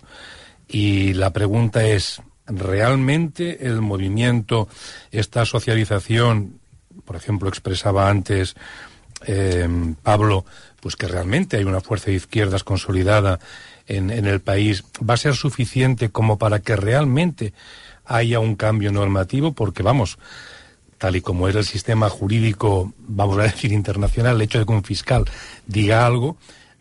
Speaker 6: Y la pregunta es, ¿realmente el movimiento, esta socialización, por ejemplo, expresaba antes Pablo, pues que realmente hay una fuerza de izquierdas consolidada en el país, va a ser suficiente como para que realmente haya un cambio normativo? Porque vamos, tal y como es el sistema jurídico, vamos a decir internacional, el hecho de que un fiscal diga algo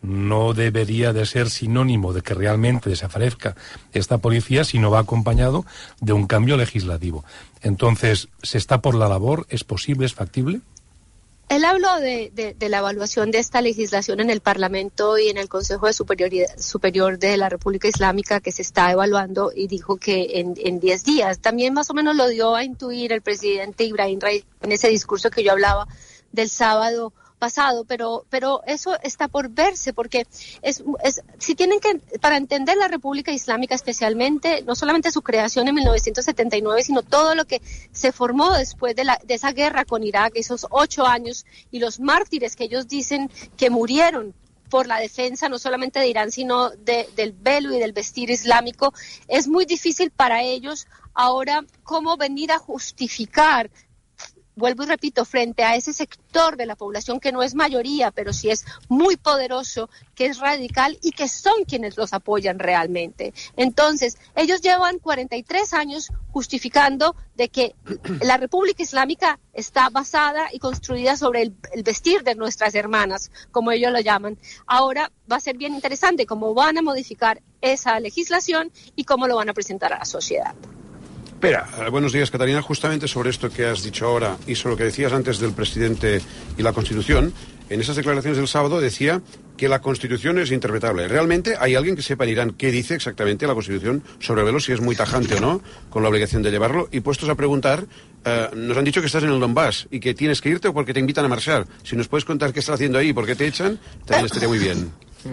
Speaker 6: no debería de ser sinónimo de que realmente desaparezca esta policía, sino va acompañado de un cambio legislativo. Entonces, ¿se está por la labor? ¿Es posible? ¿Es factible?
Speaker 10: Él habló de la evaluación de esta legislación en el Parlamento y en el Consejo Superior de la República Islámica que se está evaluando, y dijo que en 10 días. También más o menos lo dio a intuir el presidente Ibrahim Raisi en ese discurso que yo hablaba del sábado pasado, pero eso está por verse, porque si tienen que, para entender la República Islámica especialmente, no solamente su creación en 1979, sino todo lo que se formó después de esa guerra con Irak, esos 8 años, y los mártires que ellos dicen que murieron por la defensa no solamente de Irán, sino del velo y del vestir islámico. Es muy difícil para ellos ahora cómo venir a justificar, vuelvo y repito, frente a ese sector de la población que no es mayoría, pero sí es muy poderoso, que es radical y que son quienes los apoyan realmente. Entonces, ellos llevan 43 años justificando de que la República Islámica está basada y construida sobre el vestir de nuestras hermanas, como ellos lo llaman. Ahora va a ser bien interesante cómo van a modificar esa legislación y cómo lo van a presentar a la sociedad.
Speaker 11: Espera, buenos días, Catalina. Justamente sobre esto que has dicho ahora y sobre lo que decías antes del presidente y la Constitución, en esas declaraciones del sábado decía que la Constitución es interpretable. ¿Realmente hay alguien que sepa en Irán qué dice exactamente la Constitución sobre el velo, si es muy tajante o no, con la obligación de llevarlo? Y puestos a preguntar, nos han dicho que estás en el Donbass y que tienes que irte o porque te invitan a marchar. Si nos puedes contar qué estás haciendo ahí y por qué te echan, también estaría muy bien.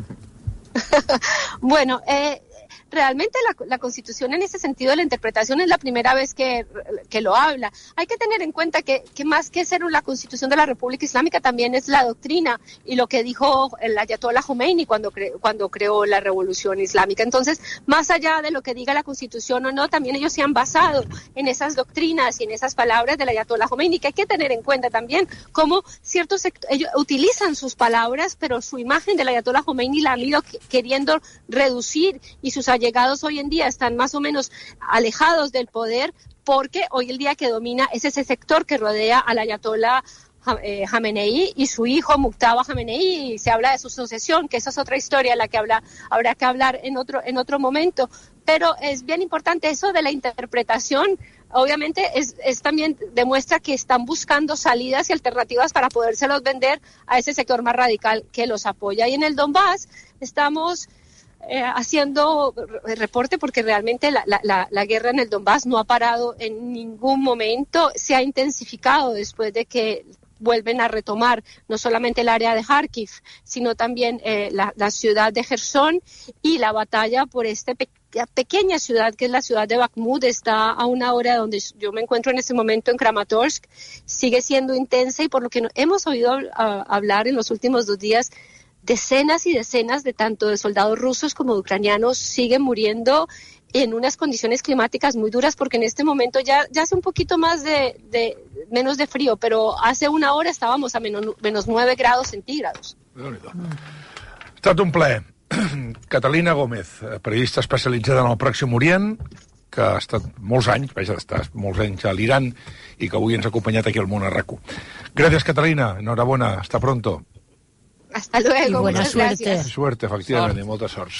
Speaker 10: Bueno, realmente la Constitución en ese sentido, la interpretación es la primera vez que lo habla. Hay que tener en cuenta que más que ser la Constitución de la República Islámica también es la doctrina y lo que dijo el Ayatollah Khomeini cuando creó la Revolución Islámica. Entonces, más allá de lo que diga la Constitución o no, también ellos se han basado en esas doctrinas y en esas palabras del Ayatollah Khomeini, que hay que tener en cuenta también cómo ciertos sectores, ellos utilizan sus palabras, pero su imagen del Ayatollah Khomeini la han ido queriendo reducir, y sus allegados hoy en día están más o menos alejados del poder, porque hoy el día que domina es ese sector que rodea al Ayatollah Jamenei y su hijo Muqtada Jamenei, y se habla de su sucesión, que esa es otra historia, la que habrá que hablar en otro momento. Pero es bien importante eso de la interpretación. Obviamente es también demuestra que están buscando salidas y alternativas para podérselos vender a ese sector más radical que los apoya. Y en el Donbass estamos haciendo reporte porque realmente la guerra en el Donbass no ha parado en ningún momento, se ha intensificado después de que vuelven a retomar no solamente el área de Kharkiv, sino también la ciudad de Jersón, y la batalla por esta pequeña ciudad que es la ciudad de Bakhmut está a una hora de donde yo me encuentro en este momento, en Kramatorsk, sigue siendo intensa, y por lo que hemos oído hablar en los últimos 2 días, decenas y decenas de tanto de soldados rusos como de ucranianos siguen muriendo en unas condiciones climáticas muy duras, porque en este momento ya hace un poquito más menos de frío, pero hace una hora estábamos a menos 9 grados centígrados.
Speaker 3: Ha estat un plaer. Catalina Gómez, periodista especialitzada en el Pròxim Orient, que ha estat molts anys, molts anys a l'Iran, i que avui ens ha acompanyat aquí al Món a RAC1. Gràcies, Catalina. Enhorabuena. Hasta pronto.
Speaker 10: Hasta luego.
Speaker 8: Y buena suerte.
Speaker 10: Gracias.
Speaker 3: Suerte, efectivament, i molta sort.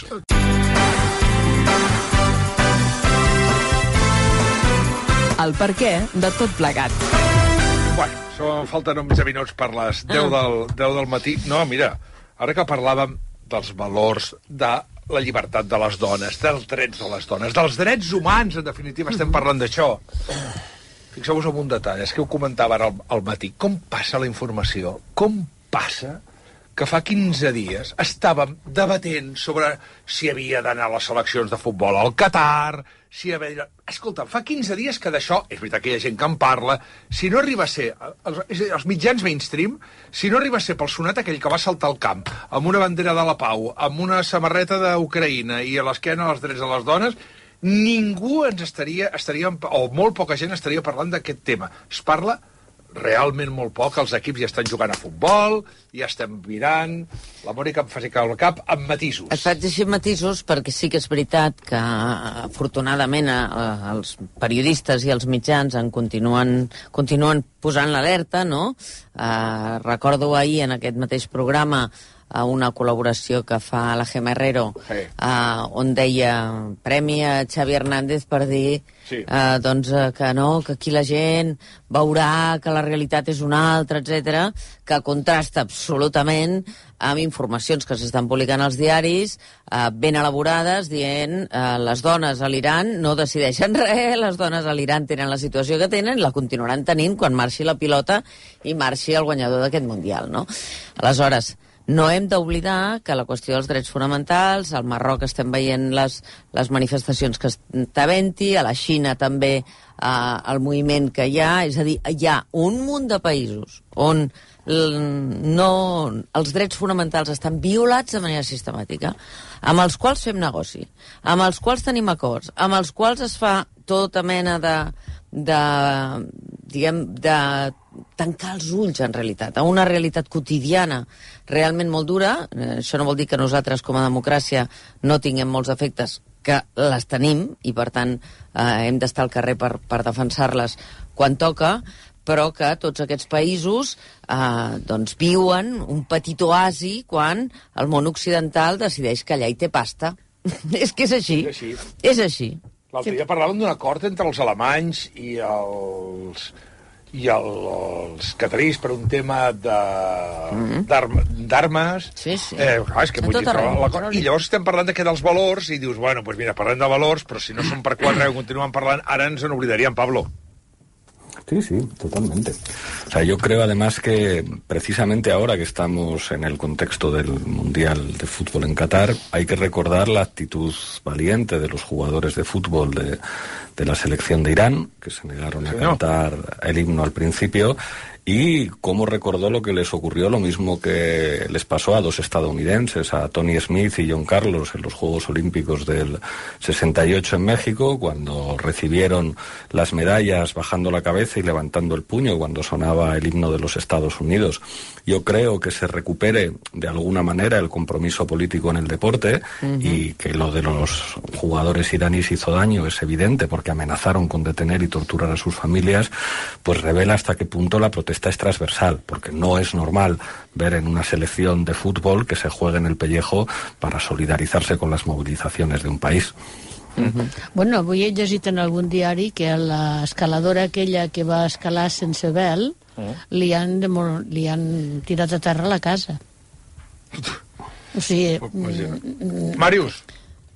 Speaker 1: El perquè de tot plegat.
Speaker 3: Bueno, falten 11 minuts per les 10 del matí. No, mira, ara que parlàvem dels valors de la llibertat de les dones, dels drets de les dones, dels drets humans, en definitiva, estem parlant d'això. Fixeu-vos en un detall, és que ho comentava ara al matí. Com passa la informació? Com passa que fa 15 dies estàvem debatent sobre si havia d'anar a les seleccions de futbol al Qatar, si havia... Escolta, fa 15 dies que d'això, és veritat que hi ha gent que en parla, si no arriba a ser, els mitjans mainstream, si no arriba a ser pel sonat aquell que va saltar al camp amb una bandera de la pau, amb una samarreta d'Ucraïna i a l'esquena els drets de les dones, ningú ens estaria, o molt poca gent estaria parlant d'aquest tema. Es parla realment molt poc, els equips ja estan jugant a futbol, ja estem mirant, la Mònica em faci caure el cap amb matisos.
Speaker 5: Et faig així matisos perquè sí que és veritat que afortunadament els periodistes i els mitjans en continuen posant l'alerta, no? Recordo ahir en aquest mateix programa una col·laboració que fa la Gemma Herrero, on deia premi a Xavi Hernández per dir que no, que aquí la gent veurà que la realitat és una altra, etc, que contrasta absolutament amb informacions que s'estan publicant als diaris, ben elaborades, dient les dones a l'Iran no decideixen res, les dones a l'Iran tenen la situació que tenen i la continuaran tenint quan marxi la pilota i marxi el guanyador d'aquest Mundial, no? Aleshores, no hem d'oblidar que la qüestió dels drets fonamentals, al Marroc estem veient les manifestacions que està havent-hi, a la Xina també el moviment que hi ha, és a dir, hi ha un munt de països on els drets fonamentals estan violats de manera sistemàtica, amb els quals fem negoci, amb els quals tenim acords, amb els quals es fa tota mena de tancar els ulls, en realitat, a una realitat quotidiana realment molt dura. Això no vol dir que nosaltres, com a democràcia, no tinguem molts efectes, que les tenim, i per tant hem d'estar al carrer per defensar-les quan toca, però que tots aquests països doncs viuen un petit oasi quan el món occidental decideix que allà hi té pasta. És que és així. És així.
Speaker 3: L'altre dia parlàvem d'un acord entre els alemanys i els catarís per un tema d'armes.
Speaker 5: Sí, sí.
Speaker 3: És que vull dir, i llavors estem parlant de que dels valors, i dius, bueno, pues mira, parlem de valors, però si no són per quatre i continuem parlant, ara ens n'oblidaríem, Pablo.
Speaker 9: Sí, sí, totalmente. O sea, yo creo además que precisamente ahora que estamos en el contexto del Mundial de Fútbol en Qatar, hay que recordar la actitud valiente de los jugadores de fútbol de la selección de Irán, que se negaron a cantar el himno al principio, y cómo recordó lo que les ocurrió, lo mismo que les pasó a dos estadounidenses, a Tony Smith y John Carlos, en los Juegos Olímpicos del 68 en México, cuando recibieron las medallas bajando la cabeza y levantando el puño cuando sonaba el himno de los Estados Unidos. Yo creo que se recupere de alguna manera el compromiso político en el deporte, y que lo de los jugadores iraníes hizo daño es evidente, porque amenazaron con detener y torturar a sus familias, pues revela hasta qué punto la protesta es transversal, porque no es normal ver en una selección de fútbol que se juegue en el pellejo para solidarizarse con las movilizaciones de un país.
Speaker 8: Bueno, avui he llegit en algun diari que l'escaladora aquella que va escalar sense vel li han tirat a terra la casa. O sigui...
Speaker 3: Màrius.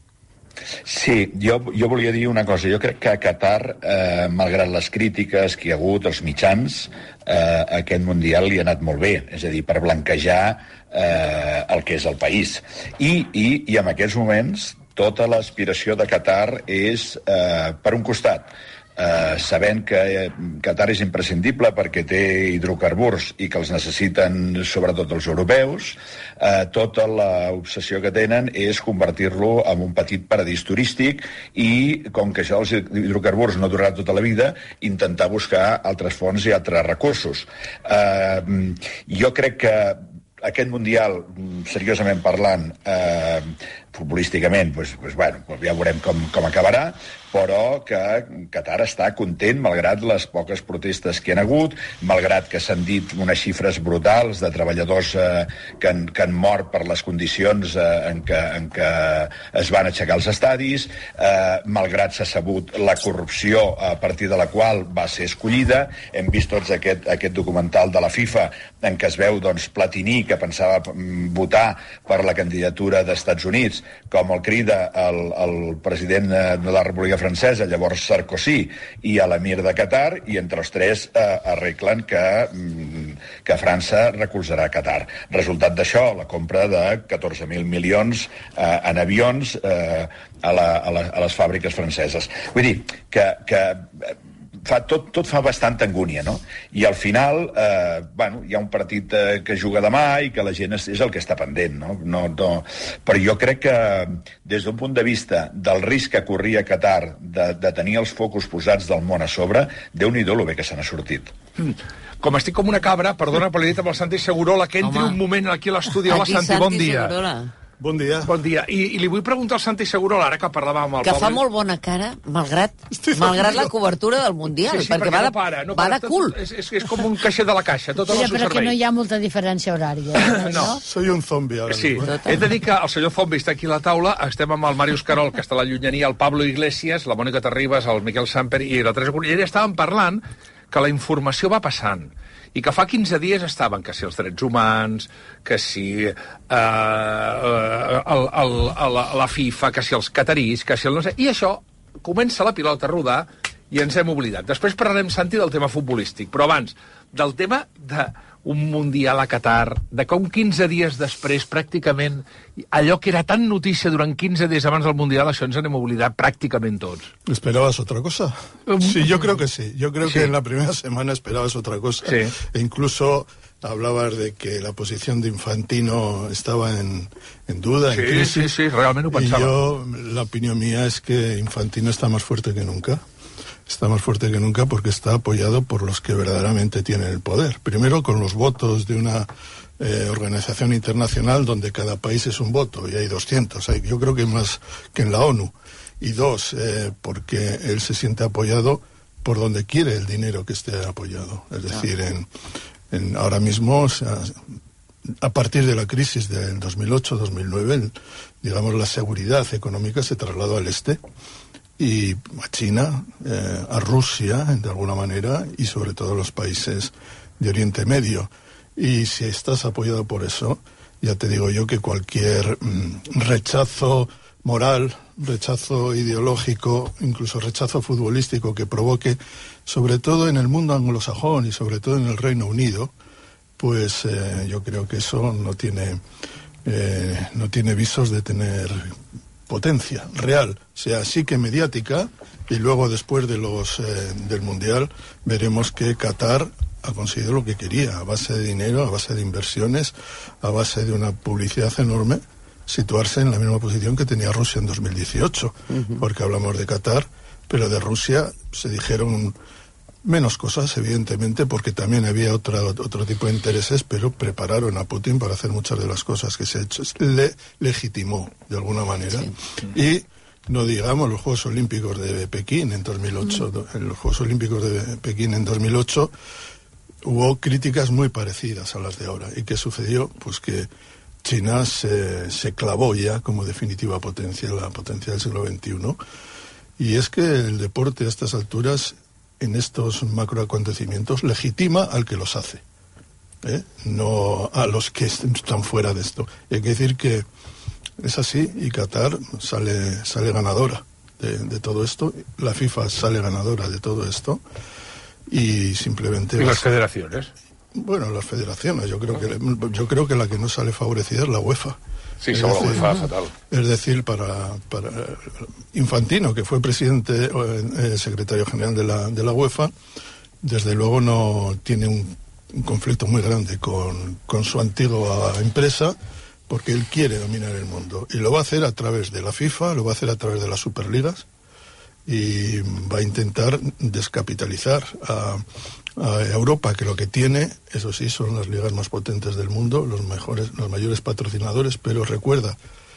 Speaker 7: Sí, jo volia dir una cosa. Jo crec que a Qatar, malgrat les crítiques que hi ha hagut als mitjans, aquest Mundial li ha anat molt bé, és a dir, per blanquejar el que és el país. I en aquests moments tota l'aspiració de Qatar és, per un costat, sabent que Qatar és imprescindible perquè té hidrocarburs i que els necessiten sobretot els europeus, tota l'obsessió que tenen és convertir-lo en un petit paradís turístic i, com que això dels hidrocarburs no durarà tota la vida, intentar buscar altres fonts i altres recursos. Jo crec que aquest Mundial, seriosament parlant, futbolísticament, bueno, ja veurem com acabarà, però que Qatar està content, malgrat les poques protestes que hi ha hagut, malgrat que s'han dit unes xifres brutals de treballadors que han mort per les condicions en què es van aixecar els estadis, malgrat s'ha sabut la corrupció a partir de la qual va ser escollida. Hem vist tots aquest documental de la FIFA en què es veu Platini, que pensava votar per la candidatura d'Estats Units, com el crida el president de la República Francesa, llavors Sarkozy, i a l'emir de Qatar, i entre els tres arreglen que França recolzarà Qatar. Resultat d'això, la compra de 14.000 milions en avions a les fàbriques franceses. Vull dir que tot fa bastant angúnia, no? I al final, hi ha un partit que juga demà i que la gent és el que està pendent, no? Però jo crec que, des d'un punt de vista del risc que corria Qatar de tenir els focus posats del món a sobre, Déu-n'hi-do lo bé que se n'ha sortit.
Speaker 3: Com estic com una cabra, perdona, però li he dit amb el Santi Segurola que entri un moment aquí a l'estudi. Hola, Santi, bon dia.
Speaker 12: Bon dia.
Speaker 3: Bon dia. I li vull preguntar al Santi Segurola, ara que parlàvem amb el
Speaker 5: Que
Speaker 3: Pablo...
Speaker 5: fa molt bona cara, malgrat la cobertura del Mundial,
Speaker 3: sí,
Speaker 5: perquè va de cul.
Speaker 3: És com un caixer de la caixa, tot el seu servei.
Speaker 8: Però que no hi ha molta diferència horària.
Speaker 3: No.
Speaker 12: Soy un zombi ara.
Speaker 3: Sí, he de dir que el senyor Zombi està aquí a la taula, estem amb el Màrius Carol, que està a la llunyania, el Pablo Iglesias, la Mònica Terribas, el Miquel Samper i la Teresa Cunillera. Estàvem parlant que la informació va passant i que fa 15 dies estaven que si els drets humans, que si la FIFA, que si els catarís, que si el no sé... I això comença la pilota a rodar i ens hem oblidat. Després parlarem, Santi, del tema futbolístic, però abans, del tema d'un Mundial a Qatar, de com 15 dies després, pràcticament, allò que era tan notícia durant 15 dies abans del Mundial, això ens n'hem oblidat pràcticament tots.
Speaker 12: ¿Esperabas otra cosa? Sí, yo creo que sí. Yo creo que en la primera semana esperabas otra cosa. Sí. E incluso hablabas de que la posición de Infantino estaba en duda, en crisis.
Speaker 3: Sí, realment ho pensava.
Speaker 12: Y yo, la opinión mía es que Infantino está más fuerte que nunca. Está más fuerte que nunca porque está apoyado por los que verdaderamente tienen el poder. Primero, con los votos de una organización internacional donde cada país es un voto, y hay 200. Yo creo que más que en la ONU. Y dos, porque él se siente apoyado por donde quiere el dinero que esté apoyado. Es decir, ahora mismo, o sea, a partir de la crisis del 2008-2009, digamos, la seguridad económica se trasladó al este. Y a China, a Rusia, de alguna manera, y sobre todo a los países de Oriente Medio. Y si estás apoyado por eso, ya te digo yo que cualquier rechazo moral, rechazo ideológico, incluso rechazo futbolístico que provoque, sobre todo en el mundo anglosajón y sobre todo en el Reino Unido, pues yo creo que eso no tiene visos de tener potencia real, sea sí que mediática, y luego después de del Mundial veremos que Qatar ha conseguido lo que quería, a base de dinero, a base de inversiones, a base de una publicidad enorme, situarse en la misma posición que tenía Rusia en 2018, porque hablamos de Qatar, pero de Rusia se dijeron menos cosas, evidentemente, porque también había otro tipo de intereses, pero prepararon a Putin para hacer muchas de las cosas que se ha hecho. Le legitimó, de alguna manera. Sí. Y no digamos los Juegos Olímpicos de Pekín en 2008. En los Juegos Olímpicos de Pekín en 2008 hubo críticas muy parecidas a las de ahora. ¿Y qué sucedió? Pues que China se clavó ya como definitiva potencia, la potencia del siglo XXI. Y es que el deporte a estas alturas, en estos macroacontecimientos, legitima al que los hace, no a los que están fuera de esto. Y hay que decir que es así, y Qatar sale ganadora de todo esto, la FIFA sale ganadora de todo esto, y simplemente...
Speaker 3: ¿Y las federaciones?
Speaker 12: Bueno, las federaciones, yo creo que la que no sale favorecida es la UEFA.
Speaker 3: Sí, la UEFA, fatal.
Speaker 12: Es decir, para Infantino, que fue presidente, secretario general de la UEFA, desde luego no tiene un conflicto muy grande con su antigua empresa, porque él quiere dominar el mundo. Y lo va a hacer a través de la FIFA, lo va a hacer a través de las superligas, y va a intentar descapitalizar a Europa, que lo que tiene, eso sí, son las ligas más potentes del mundo, los mayores patrocinadores, pero recuerda,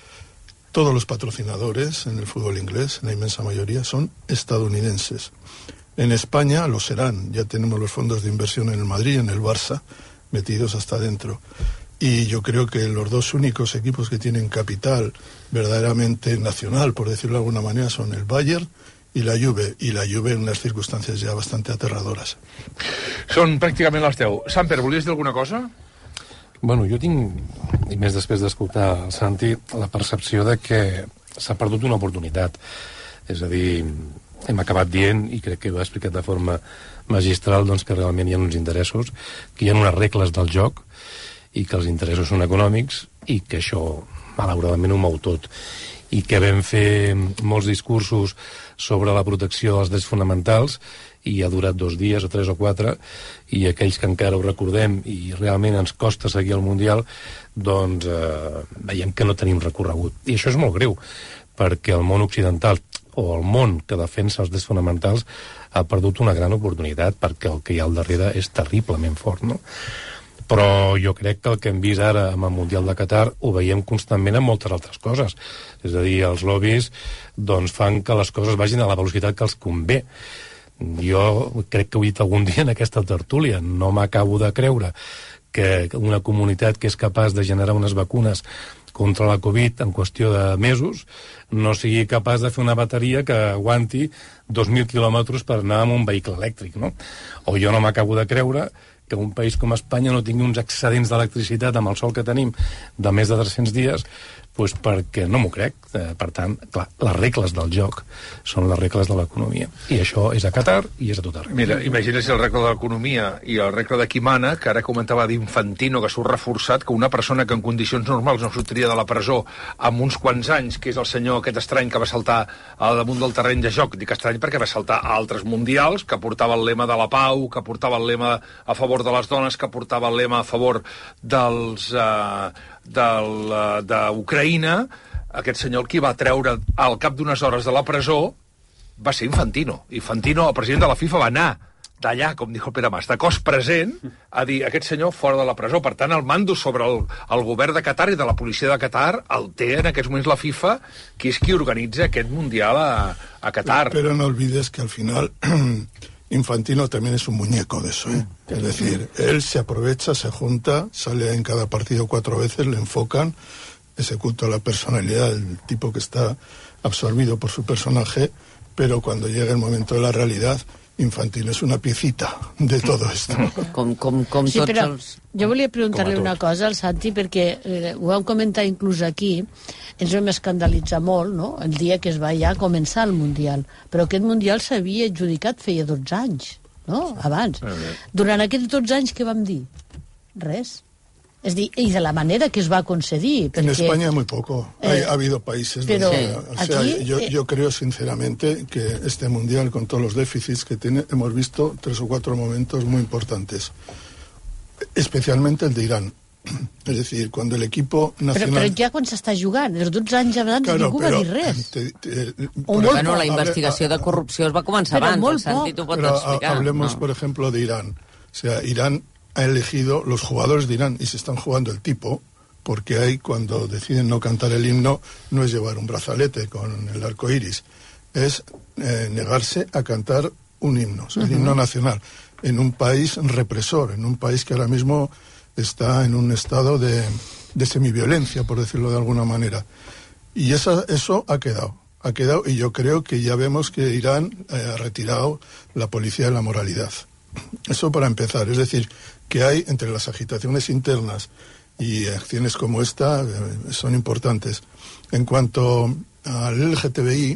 Speaker 12: todos los patrocinadores en el fútbol inglés, la inmensa mayoría, son estadounidenses. En España lo serán, ya tenemos los fondos de inversión en el Madrid y en el Barça, metidos hasta adentro. Y yo creo que los dos únicos equipos que tienen capital verdaderamente nacional, por decirlo de alguna manera, son el Bayern y la Juve en unes circumstàncies ja bastante aterradores.
Speaker 3: Són pràcticament les 10. Samper, volies dir alguna cosa?
Speaker 6: Bueno, jo tinc, i més després d'escoltar el Santi, la percepció de que s'ha perdut una oportunitat. És a dir, hem acabat dient, i crec que ho ha explicat de forma magistral, doncs que realment hi ha uns interessos, que hi ha unes regles del joc, i que els interessos són econòmics, i que això, malauradament, ho mou tot. I que vam fer molts discursos sobre la protecció dels drets fonamentals, i ha durat 2 dies o 3 o 4, i aquells que encara ho recordem i realment ens costa seguir el Mundial, doncs veiem que no tenim recorregut. I això és molt greu, perquè el món occidental, o el món que defensa els drets fonamentals, ha perdut una gran oportunitat, perquè el que hi ha al darrere és terriblement fort, no? Però jo crec que el que hem vist ara amb el Mundial de Qatar ho veiem constantment en moltes altres coses. És a dir, els lobbies doncs, fan que les coses vagin a la velocitat que els convé. Jo crec que ho he dit algun dia en aquesta tertúlia. No m'acabo de creure que una comunitat que és capaç de generar unes vacunes contra la Covid en qüestió de mesos no sigui capaç de fer una bateria que aguanti 2.000 quilòmetres per anar amb un vehicle elèctric, no? O jo no m'acabo de creure que un país com Espanya no tingui uns excedents d'electricitat amb el sol que tenim de més de 300 dies, doncs perquè no m'ho crec. Per tant, clar, les regles del joc són les regles de l'economia. I això és a Qatar i és a tot arreu.
Speaker 3: Mira, imagina si el regle de l'economia i el regle de qui mana, que ara comentava d'Infantino, que surt reforçat, que una persona que en condicions normals no sortiria de la presó amb uns quants anys, que és el senyor aquest estrany que va saltar al damunt del terreny de joc, dic estrany perquè va saltar a altres mundials, que portava el lema de la pau, que portava el lema a favor de les dones, que portava el lema a favor d'Ucraïna. Aquest senyor, qui va treure al cap d'unes hores de la presó, va ser Infantino. Infantino, el president de la FIFA, va anar d'allà, com diu el Pere Mas, de cos present, a dir aquest senyor fora de la presó. Per tant, el mando sobre el govern de Qatar i de la policia de Qatar el té en aquests moments la FIFA, que és qui organitza aquest Mundial a Qatar.
Speaker 12: Pero no olvides que al final Infantino también es un muñeco de eso, ¿eh? Es decir, él se aprovecha, se junta, sale en cada partido 4 veces, le enfocan, ese culto a la personalidad del tipo que está absorbido por su personaje, pero cuando llega el momento de la realidad, Infantino és una piecita de todo esto.
Speaker 5: Com
Speaker 8: sí,
Speaker 5: tots
Speaker 8: però
Speaker 5: els...
Speaker 8: jo volia preguntar-li una cosa al Santi, perquè ho vam comentar inclús aquí, ens vam escandalitzar molt, no?, el dia que es va ja començar el Mundial, però aquest Mundial s'havia adjudicat feia 12 anys, no?, abans. Durant aquests 12 anys què vam dir? Res. Es dir, y de la manera que es va a concedir.
Speaker 12: En España muy poco. Ha habido países
Speaker 8: pero
Speaker 12: donde... O sea, aquí, yo creo sinceramente que este Mundial, con todos los déficits que tiene, hemos visto 3 o 4 momentos muy importantes. Especialmente el de Irán. Es decir, cuando el equipo nacional...
Speaker 8: Però ja quan s'està jugant, els 12 anys abans ningú va dir res.
Speaker 5: Bueno, la investigació de corrupció es va començar abans, el Santi t'ho pot explicar.
Speaker 12: Hablemos, por ejemplo, de Irán. O sea, Irán ha elegido los jugadores de Irán y se están jugando el tipo, porque hay, cuando deciden no cantar el himno, no es llevar un brazalete con el arco iris, es negarse a cantar un himno, el himno nacional, en un país represor, en un país que ahora mismo está en un estado de semiviolencia, por decirlo de alguna manera. Y eso ha quedado, y yo creo que ya vemos que Irán ha retirado la policía de la moralidad. Eso para empezar, es decir, que hay entre las agitaciones internas y acciones como esta son importantes. En cuanto al LGTBI,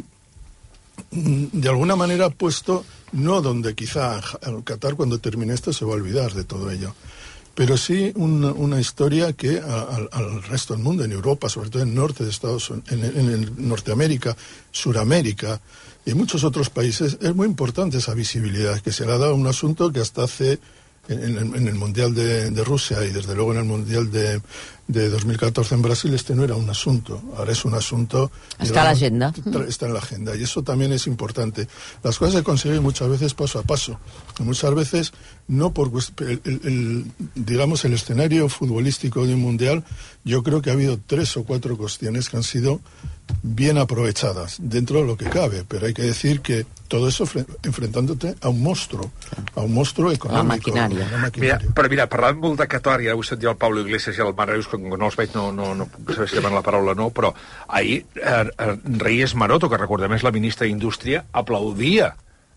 Speaker 12: de alguna manera ha puesto, no donde quizá el Qatar cuando termine esto se va a olvidar de todo ello, pero sí una historia que al resto del mundo, en Europa, sobre todo en el norte de Estados Unidos, en Norteamérica, Suramérica y en muchos otros países, es muy importante esa visibilidad, que se le ha dado un asunto que hasta hace, en el Mundial de Rusia y desde luego en el Mundial de 2014 en Brasil, este no era un asunto, ahora es un asunto...
Speaker 5: Está en la agenda.
Speaker 12: Está en la agenda, y eso también es importante. Las cosas se consiguen muchas veces paso a paso, y muchas veces no por digamos, el escenario futbolístico de un Mundial. Yo creo que ha habido 3 o 4 cuestiones que han sido bien aprovechadas, dentro de lo que cabe, pero hay que decir que todo eso enfrentándote a un monstruo econòmic.
Speaker 5: La maquinària.
Speaker 3: Mira, parlant molt de Qatar, ja ho he sentit el Pablo Iglesias i el Marc, que no els veig, no puc saber si demana la paraula o no, però ahir Reyes Maroto, que recordem és la ministra d'Indústria, aplaudia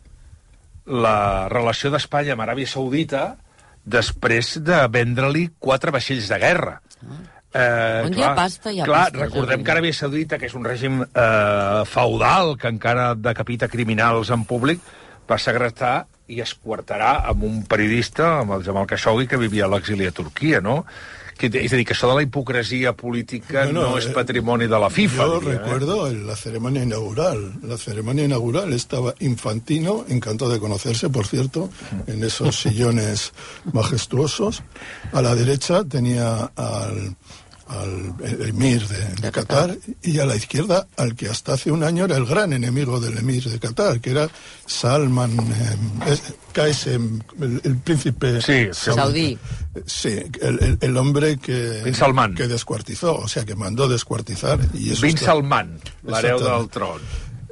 Speaker 3: la relació d'Espanya amb Aràbia Saudita després de vendre-li 4 vaixells de guerra.
Speaker 5: On hi ha pasta, hi ha
Speaker 3: clar,
Speaker 5: pasta.
Speaker 3: Recordem que Aràbia Saudita, que és un règim feudal que encara decapita criminals en públic, va segrestar i esquartarà amb un periodista, amb el Jamal Khashoggi, que vivia a l'exili a Turquia, no? És a dir, que això de la hipocresia política no és patrimoni de la FIFA.
Speaker 12: Yo recuerdo la ceremonia inaugural. La ceremonia inaugural estaba Infantino, encantado de conocerse, por cierto, en esos sillones majestuosos. A la derecha tenía al emir de Qatar, y a la izquierda al que hasta hace un año era el gran enemigo del emir de Qatar, que era Salman Qasem, el príncipe
Speaker 5: saudí.
Speaker 12: Sí, el hombre que descuartizó, o sea, que mandó descuartizar.
Speaker 3: Bin Salman, l'hereu del tron.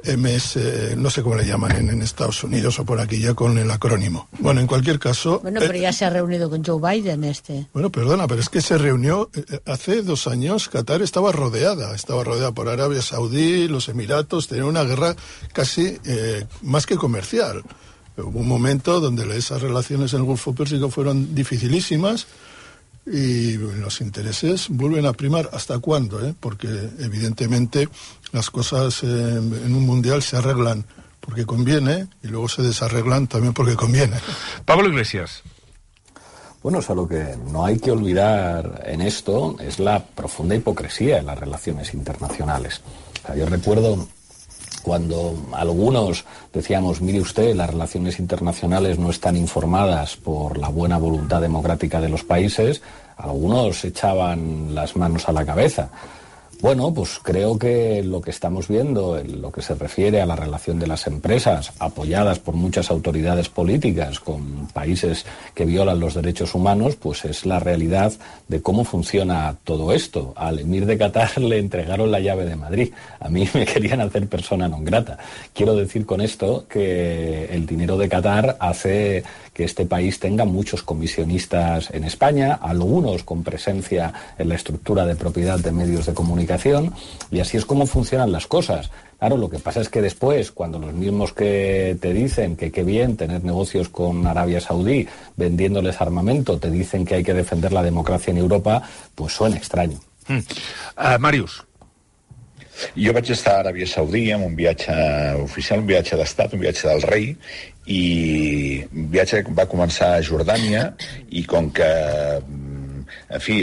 Speaker 12: no sé cómo le llaman en Estados Unidos o por aquí ya con el acrónimo. Bueno, en cualquier caso...
Speaker 8: Bueno, pero ya se ha reunido con Joe Biden
Speaker 12: Bueno, perdona, pero es que se reunió hace 2 años. Qatar estaba rodeada por Arabia Saudí, los Emiratos, tenía una guerra casi más que comercial. Hubo un momento donde esas relaciones en el Golfo Pérsico fueron dificilísimas y los intereses vuelven a primar. ¿Hasta cuándo? Porque evidentemente las cosas en un mundial se arreglan porque conviene y luego se desarreglan también porque conviene.
Speaker 3: Pablo Iglesias.
Speaker 9: Bueno, o sea, lo que no hay que olvidar en esto es la profunda hipocresía en las relaciones internacionales. O sea, yo recuerdo cuando algunos decíamos, mire usted, las relaciones internacionales no están informadas por la buena voluntad democrática de los países, algunos echaban las manos a la cabeza. Bueno, pues creo que lo que estamos viendo en lo que se refiere a la relación de las empresas apoyadas por muchas autoridades políticas con países que violan los derechos humanos, pues es la realidad de cómo funciona todo esto. Al emir de Qatar le entregaron la llave de Madrid. A mí me querían hacer persona non grata. Quiero decir con esto que el dinero de Qatar hace que este país tenga muchos comisionistas en España, algunos con presencia en la estructura de propiedad de medios de comunicación, y así es como funcionan las cosas. Claro, lo que pasa es que después, cuando los mismos que te dicen que qué bien tener negocios con Arabia Saudí, vendiéndoles armamento, te dicen que hay que defender la democracia en Europa, pues suena extraño.
Speaker 3: Màrius.
Speaker 7: Jo vaig estar a Aràbia Saudí amb un viatge oficial, un viatge d'estat, un viatge del rei, i un viatge que va començar a Jordània, i com que en fi,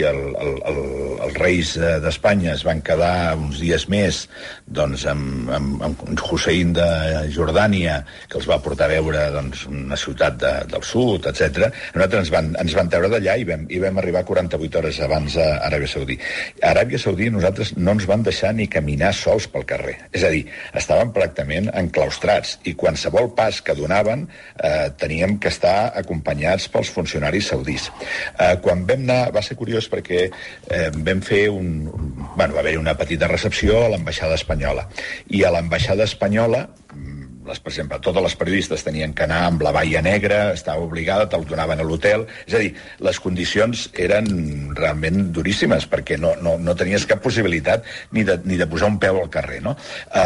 Speaker 7: els reis d'Espanya es van quedar uns dies més doncs, amb Hussein de Jordània, que els va portar a veure doncs, una ciutat del sud, etc. Nosaltres ens van treure d'allà i vam arribar 48 hores abans a Aràbia Saudí. A Aràbia Saudí nosaltres no ens van deixar ni caminar sols pel carrer. És a dir, estàvem pràcticament enclaustrats i qualsevol pas que donaven teníem que estar acompanyats pels funcionaris saudís. Quan vam anar, va ser curiós perquè vam fer va haver-hi una petita recepció a l'ambaixada espanyola. I a l'ambaixada espanyola, per exemple, totes les periodistes tenien que anar amb la baia negra, estava obligada, te'l donaven a l'hotel. És a dir, les condicions eren realment duríssimes, perquè no tenies cap possibilitat ni de posar un peu al carrer, no?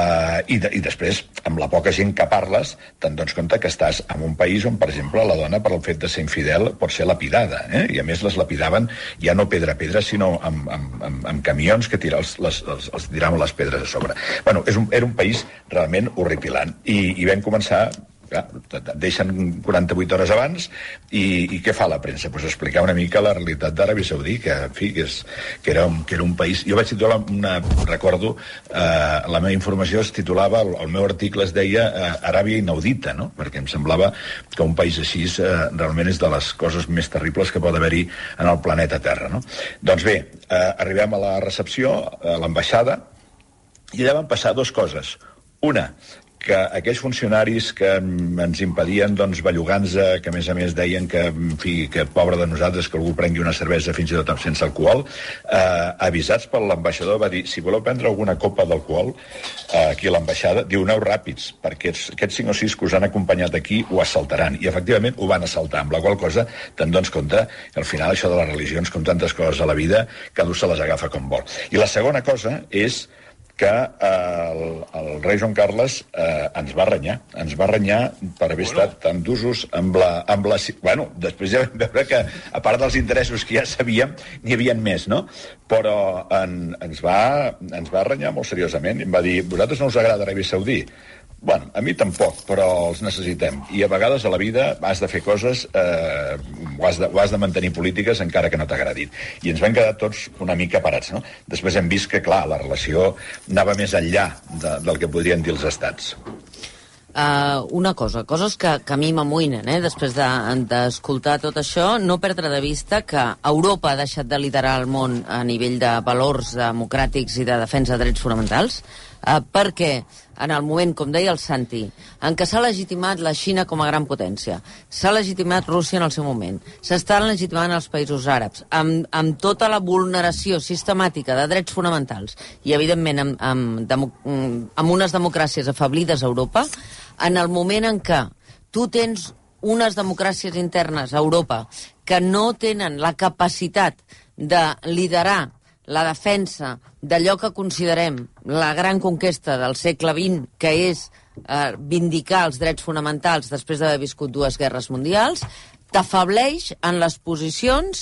Speaker 7: I després, amb la poca gent que parles, te'n dones compte que estàs en un país on, per exemple, la dona, per el fet de ser infidel, pot ser lapidada, i a més les lapidaven ja no pedra a pedra, sinó amb camions que els tiraven les pedres a sobre. Bueno, era un país realment horripilant. I vam començar, deixen 48 hores abans, i què fa la premsa? Pues explicar una mica la realitat d'Aràbia Saudí, que en fi, que era un país... Jo vaig titular recordo, la meva informació es titulava, el meu article es deia Aràbia inaudita, no? Perquè em semblava que un país així realment és de les coses més terribles que pot haver-hi en el planeta Terra, no? Doncs bé, arribem a la recepció, a l'ambaixada, i allà van passar 2 coses. Una, que aquells funcionaris que ens impedien bellugants, que a més deien que, en fi, que pobre de nosaltres, que algú prengui una cervesa fins i tot sense alcohol, avisats per l'ambaixador, va dir, si voleu prendre alguna copa d'alcohol aquí a l'ambaixada, diu, aneu ràpids, perquè aquests 5 o 6 que us han acompanyat aquí ho assaltaran. I efectivament ho van assaltar, amb la qual cosa te'n dones compte que al final això de les religions, com tantes coses a la vida, cada un se les agafa com vol. I la segona cosa és que el rei Joan Carles ens va renyar per haver estat tan d'usos amb la... Bueno, després ja vam veure que, a part dels interessos que ja sabíem, n'hi havia més, no? Però ens va renyar molt seriosament i em va dir, vosaltres no us agrada Aràbia Saudí? Bueno, a mi tampoc, però els necessitem. I a vegades a la vida has de fer coses, o has de mantenir polítiques encara que no t'agradin. I ens vam quedar tots una mica parats, no? Després hem vist que, clar, la relació anava més enllà del que podrien dir els estats.
Speaker 5: una cosa, coses que a mi m'amoïnen, després d'escoltar tot això, no perdre de vista que Europa ha deixat de liderar el món a nivell de valors democràtics i de defensa de drets fonamentals, perquè en el moment, com deia el Santi, en què s'ha legitimat la Xina com a gran potència, s'ha legitimat Rússia en el seu moment, s'estan legitimant els països àrabs, amb tota la vulneració sistemàtica de drets fonamentals i, evidentment, amb unes democràcies afeblides a Europa, en el moment en què tu tens unes democràcies internes a Europa que no tenen la capacitat de liderar la defensa d'allò que considerem la gran conquesta del segle XX, que és vindicar els drets fonamentals després d'haver viscut 2 guerres mundials, t'afableix en les posicions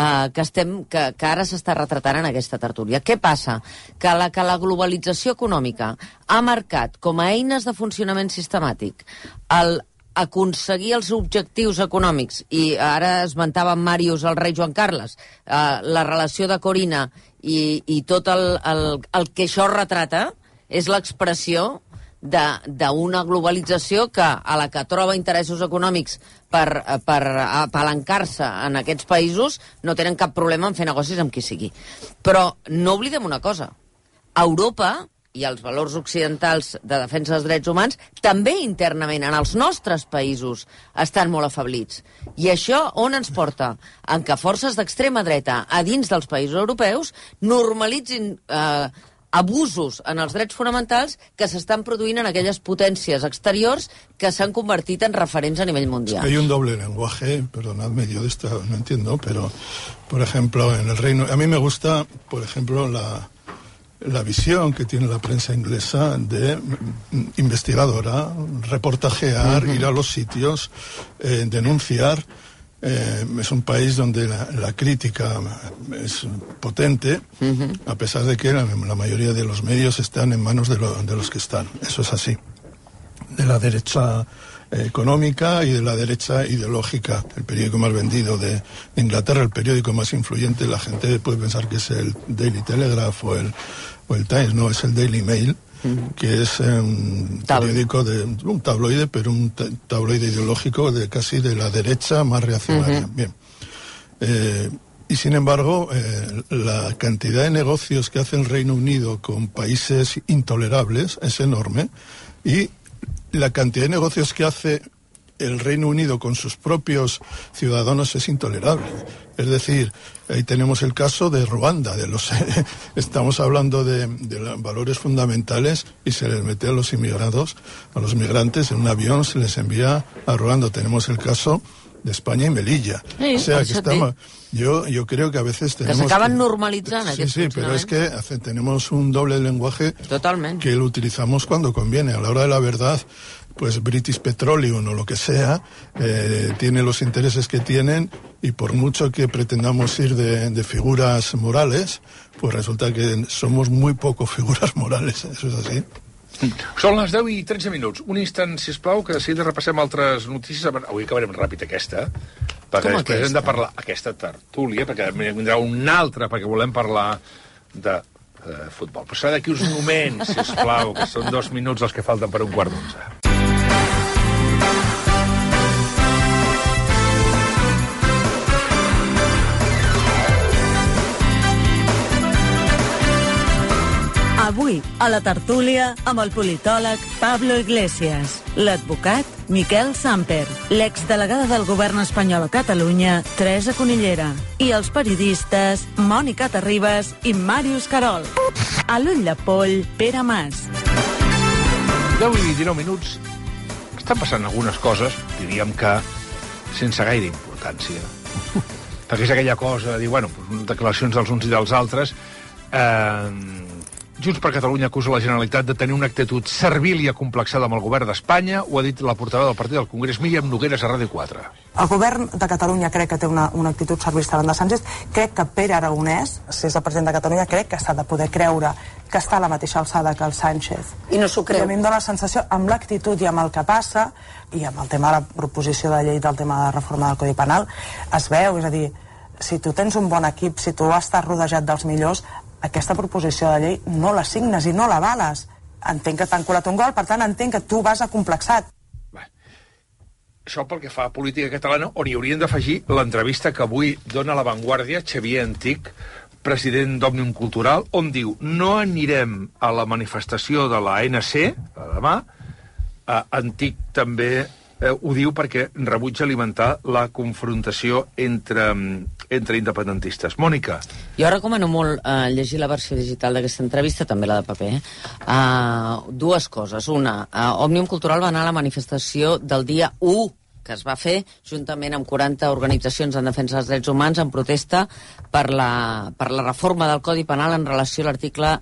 Speaker 5: que ara s'està retratant en aquesta tertúlia. Què passa? Que la globalització econòmica ha marcat com a eines de funcionament sistemàtic aconseguir els objectius econòmics, i ara esmentava en Màrius el rei Joan Carles, la relació de Corina i tot el que això retrata és l'expressió d'una globalització a la que troba interessos econòmics per apalancar-se en aquests països, no tenen cap problema en fer negocis amb qui sigui. Però no oblidem una cosa. Europa i els valors occidentals de defensa dels drets humans també internament en els nostres països estan molt afablits. I això on ens porta? En que forces d'extrema dreta a dins dels països europeus normalitzin abusos en els drets fonamentals que s'estan produint en aquelles potències exteriors que s'han convertit en referents a nivell mundial.
Speaker 12: Hay un doble lenguaje, perdonadme, yo de esto no entiendo, pero, por ejemplo, en el Reino... A mí me gusta, por ejemplo, la visión que tiene la prensa inglesa de investigadora, reportajear, ir a los sitios, denunciar. Es un país donde la crítica es potente, a pesar de que la mayoría de los medios están en manos de los que están. Eso es así. De la derecha económica y de la derecha ideológica. El periódico más vendido de Inglaterra, el periódico más influyente, la gente puede pensar que es el Daily Telegraph o el Times, no, es el Daily Mail, que es un periódico un tabloide, pero un tabloide ideológico casi de la derecha más reaccionaria. Bien. Y sin embargo, la cantidad de negocios que hace el Reino Unido con países intolerables es enorme, y la cantidad de negocios que hace el Reino Unido con sus propios ciudadanos es intolerable. Es decir, ahí tenemos el caso de Ruanda, estamos hablando de valores fundamentales, y se les mete a los migrantes en un avión, se les envía a Ruanda. Tenemos el caso de España y Melilla.
Speaker 5: Sí,
Speaker 12: o sea, que estamos... Yo creo que a veces tenemos...
Speaker 5: Que s'acaben normalitzant aquests
Speaker 12: Sí, pero es que tenemos un doble lenguaje que lo utilizamos cuando conviene. A la hora de la verdad, pues British Petroleum o lo que sea, tiene los intereses que tienen, y por mucho que pretendamos ir de figuras morales, pues resulta que somos muy poco figuras morales. Eso es así.
Speaker 3: Són les 10 i 13 minuts. Un instant, sisplau, que de seguida repassem altres notícies. Avui acabarem ràpid aquesta, perquè després hem de parlar aquesta tertúlia, perquè vindrà una altra, perquè volem parlar de futbol. Però serà d'aquí uns moments, sisplau, que són 2 minuts els que falten per 11:15.
Speaker 4: Avui, a la tertúlia, amb el politòleg Pablo Iglesias, l'advocat Miquel Samper, l'exdelegada del govern espanyol a Catalunya, Teresa Conillera, i els periodistes Mònica Terribas i Màrius Carol. A l'ull de poll, Pere Mas.
Speaker 3: 10 i 19 minuts. Estan passant algunes coses, diríem que sense gaire importància. Perquè és aquella cosa de dir, bueno, declaracions dels uns i dels altres. Junts per Catalunya acusa la Generalitat de tenir una actitud servil i acomplexada amb el govern d'Espanya. Ho ha dit la portaveu del partit del Congrés, Míriam Nogueras, a Ràdio 4.
Speaker 13: El govern de Catalunya crec que té una actitud servista davant de Sánchez. Crec que Pere Aragonès, si és el president de Catalunya, crec que s'ha de poder creure que està a la mateixa alçada que el Sánchez.
Speaker 5: I no s'ho creu.
Speaker 13: I a mi em dóna la sensació, amb l'actitud i amb el que passa, i amb el tema de la proposició de llei del tema de reforma del Codi Penal, es veu, és a dir, si tu tens un bon equip, si tu estàs rodejat dels millors, aquesta proposició de llei no la signes i no la vales. entenc que t'han colat un gol, per tant entenc que tu vas acomplexat.
Speaker 3: Això pel que fa a política catalana, on hi haurien d'afegir l'entrevista que avui dona La Vanguardia Xavier Antic, president d'Òmnium Cultural, on diu: no anirem a la manifestació de la ANC, la demà. Antic també ho diu perquè rebutja alimentar la confrontació entre independentistes. Mònica.
Speaker 5: Jo recomano molt llegir la versió digital d'aquesta entrevista, també la de paper. Dues coses. Una, Òmnium Cultural va anar a la manifestació del dia 1, que es va fer juntament amb 40 organitzacions en defensa dels drets humans en protesta per la reforma del Codi Penal en relació a l'article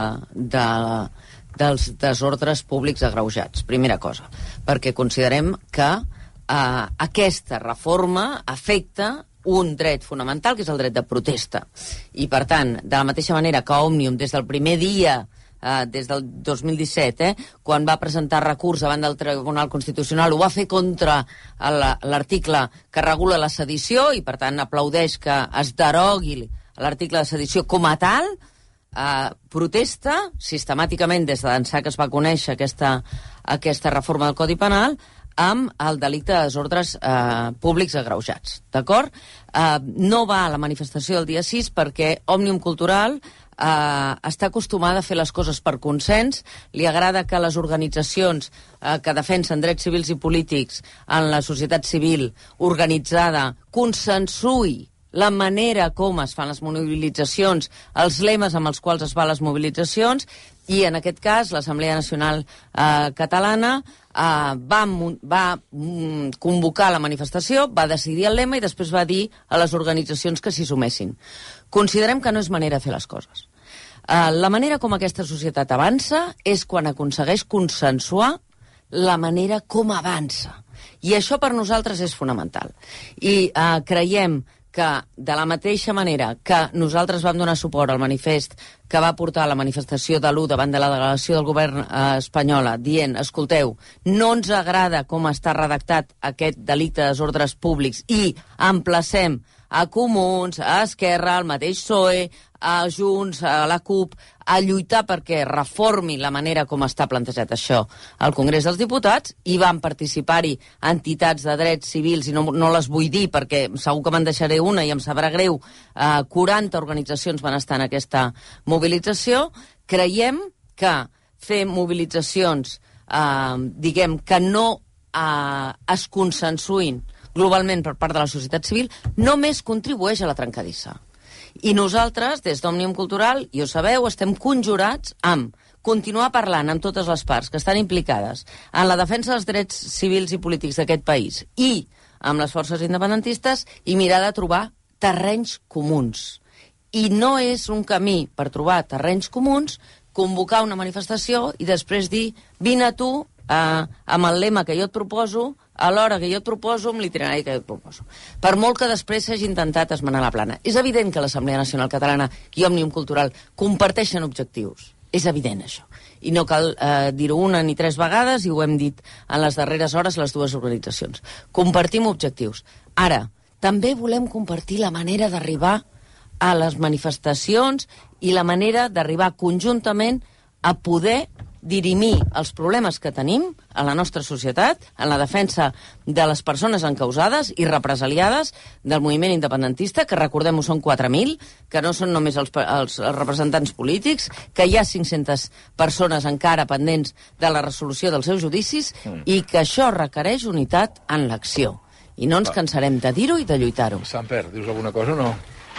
Speaker 5: dels desordres públics agreujats. Primera cosa, perquè considerem que aquesta reforma afecta un dret fonamental, que és el dret de protesta. I, per tant, de la mateixa manera que Òmnium, des del primer dia, des del 2017, quan va presentar recurs davant del Tribunal Constitucional, ho va fer contra l'article que regula la sedició i, per tant, aplaudeix que es derogui l'article de sedició com a tal, protesta sistemàticament des d'ençà que es va conèixer aquesta reforma del Codi Penal amb el delicte de desordres públics agreujats, d'acord? No va a la manifestació del dia 6 perquè Òmnium Cultural està acostumada a fer les coses per consens, li agrada que les organitzacions que defensen drets civils i polítics en la societat civil organitzada consensuï la manera com es fan les mobilitzacions, els lemes amb els quals es fan les mobilitzacions, i en aquest cas l'Assemblea Nacional Catalana va convocar la manifestació, va decidir el lema i després va dir a les organitzacions que s'hi sumessin. Considerem que no és manera de fer les coses. La manera com aquesta societat avança és quan aconsegueix consensuar la manera com avança. I això per nosaltres és fonamental. I creiem que, de la mateixa manera que nosaltres vam donar suport al manifest que va portar a la manifestació de l'1 davant de la delegació del govern espanyola, dient, escolteu, no ens agrada com està redactat aquest delicte de desordres públics i emplacem a Comuns, a Esquerra, al mateix PSOE, a Junts, a la CUP, a lluitar perquè reformi la manera com està plantejat això al Congrés dels Diputats, i van participar-hi entitats de drets civils, i no les vull dir perquè segur que me'n deixaré una i em sabrà greu, 40 organitzacions van estar en aquesta mobilització. Creiem que fer mobilitzacions, diguem, que no es consensuïn globalment per part de la societat civil, només contribueix a la trencadissa. I nosaltres, des d'Òmnium Cultural, i ho sabeu, estem conjurats amb continuar parlant amb totes les parts que estan implicades en la defensa dels drets civils i polítics d'aquest país i amb les forces independentistes i mirar de trobar terrenys comuns. I no és un camí per trobar terrenys comuns convocar una manifestació i després dir vine tu amb el lema que jo et proposo, a l'hora que jo et proposo, amb l'itinerari que jo et proposo. Per molt que després s'hagi intentat esmenar la plana. És evident que l'Assemblea Nacional Catalana i Òmnium Cultural comparteixen objectius. És evident, això. I no cal dir-ho una ni tres vegades, i ho hem dit en les darreres hores les dues organitzacions. Compartim objectius. Ara, també volem compartir la manera d'arribar a les manifestacions i la manera d'arribar conjuntament a poder dirimir els problemes que tenim a la nostra societat, en la defensa de les persones encausades i represaliades del moviment independentista, que recordem-ho són 4.000, que no són només els representants polítics, que hi ha 500 persones encara pendents de la resolució dels seus judicis i que això requereix unitat en l'acció. I no ens cansarem de dir-ho i de lluitar-ho.
Speaker 3: Samper, dius alguna cosa o no?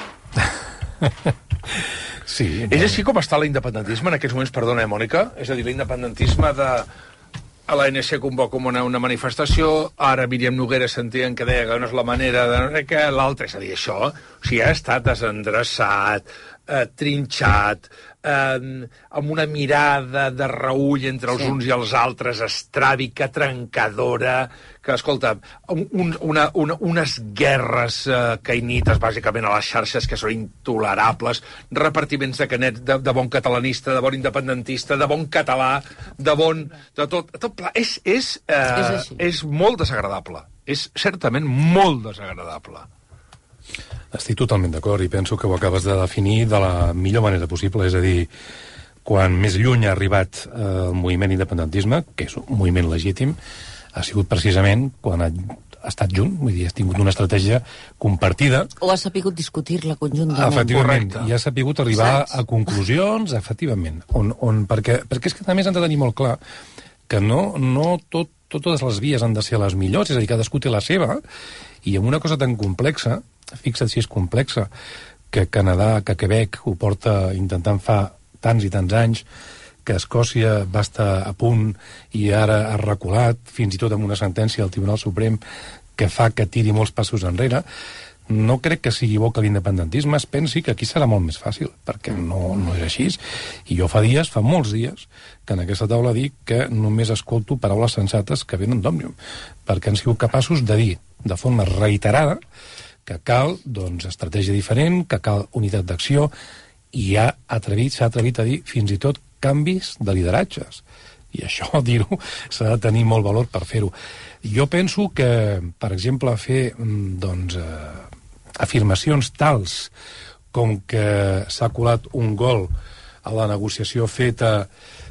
Speaker 6: Sí.
Speaker 3: És així com està l'independentisme en aquests moments, perdona, Mònica? És a dir, l'independentisme de... A l'ANC convoca una manifestació, ara Míriam Noguera sentien que deia que no és la manera de no sé què, l'altre, és a dir, això, o sigui, ha estat desendreçat, trinxat, amb una mirada de reüll entre els uns i els altres, estràbica, trencadora, que, escolta, unes guerres caïnites, bàsicament, a les xarxes que són intolerables, repartiments de canet de bon catalanista, de bon independentista, de bon català, de bon... de tot pla. És molt desagradable. És certament molt desagradable.
Speaker 6: Estic totalment d'acord i penso que ho acabes de definir de la millor manera possible, és a dir, quan més lluny ha arribat el moviment independentisme, que és un moviment legítim, ha sigut precisament quan ha estat junt, vull dir, ha tingut una estratègia compartida.
Speaker 5: O ha sapigut discutir-la conjuntament.
Speaker 6: Efectivament, i ha sapigut arribar a conclusions, efectivament. Perquè és que també s'han de tenir molt clar que no totes les vies han de ser les millors, és a dir, cadascú té la seva, i en una cosa tan complexa, fixa't si és complexa, que Canadà, que Quebec ho porta intentant fa tants i tants anys, que Escòcia va estar a punt i ara ha reculat, fins i tot amb una sentència del Tribunal Suprem que fa que tiri molts passos enrere. No crec que sigui bo que l'independentisme es pensi que aquí serà molt més fàcil, perquè no és així. I jo fa molts dies, que en aquesta taula dic que només escolto paraules sensates que venen d'Òmnium, perquè han sigut capaços de dir de forma reiterada que cal, doncs, estratègia diferent, que cal unitat d'acció, i s'ha atrevit a dir fins i tot canvis de lideratges. I això, dir-ho, s'ha de tenir molt valor per fer-ho. Jo penso que, per exemple, fer afirmacions tals com que s'ha colat un gol a la negociació feta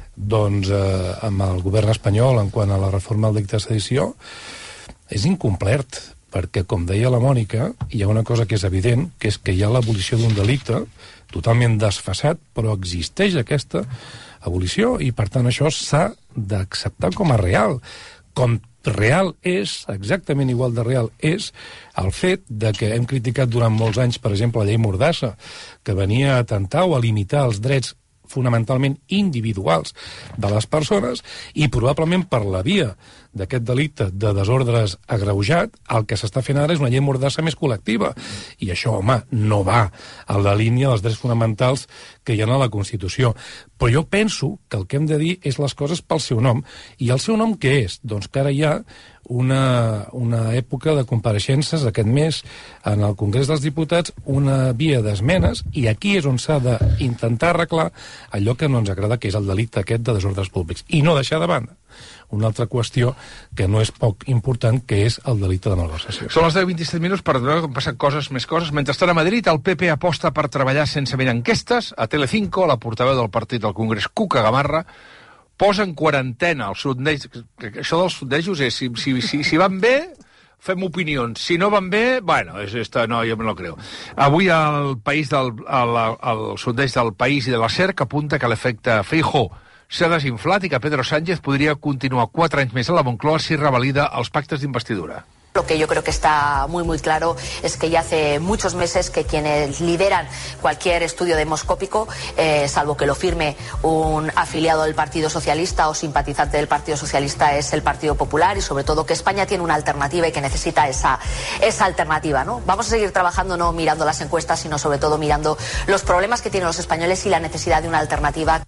Speaker 6: amb el govern espanyol en quant a la reforma del delicte de sedició és incomplert, perquè, com deia la Mònica, hi ha una cosa que és evident, que és que hi ha l'abolició d'un delicte totalment desfasat, però existeix aquesta abolició i, per tant, això s'ha d'acceptar com a real. Com real és, exactament igual de real és, el fet de que hem criticat durant molts anys, per exemple, la llei Mordassa, que venia a atentar o a limitar els drets fonamentalment individuals de les persones, i probablement per la via d'aquest delicte de desordres agreujat, el que s'està fent ara és una llei Mordassa més col·lectiva. I això, home, no va a la línia dels drets fonamentals que hi ha a la Constitució. Però jo penso que el que hem de dir és les coses pel seu nom. I el seu nom què és? Doncs que ara hi ha una època de compareixences aquest mes en el Congrés dels Diputats, una via d'esmenes, i aquí és on s'ha d'intentar arreglar allò que no ens agrada, que és el delicte aquest de desordres públics. I no deixar de banda una altra qüestió que no és poc important, que és el delicte de malversació.
Speaker 3: Són les 10:27 minuts per veure com passen més coses. Mentrestant, a Madrid, el PP aposta per treballar sense mirar enquestes. A Telecinco, la portaveu del partit del Congrés, Cuca Gamarra, posa en quarantena els sondejos. Això dels sondejos és, si van bé, fem opinions. Si no van bé, bueno, no, jo me lo creo. Avui el sondeig del País i de la SER apunta que l'efecte Feijóo s'ha desinflat i que Pedro Sánchez podria continuar 4 anys més a la Moncloa si revalida els pactes d'investidura.
Speaker 14: Lo que yo creo que está muy claro es que ya hace muchos meses que quienes lideran cualquier estudio demoscópico, salvo que lo firme un afiliado del Partido Socialista o simpatizante del Partido Socialista, es el Partido Popular, y sobre todo que España tiene una alternativa y que necesita esa alternativa, ¿no? Vamos a seguir trabajando no mirando las encuestas, sino sobre todo mirando los problemas que tienen los españoles y la necesidad de una alternativa.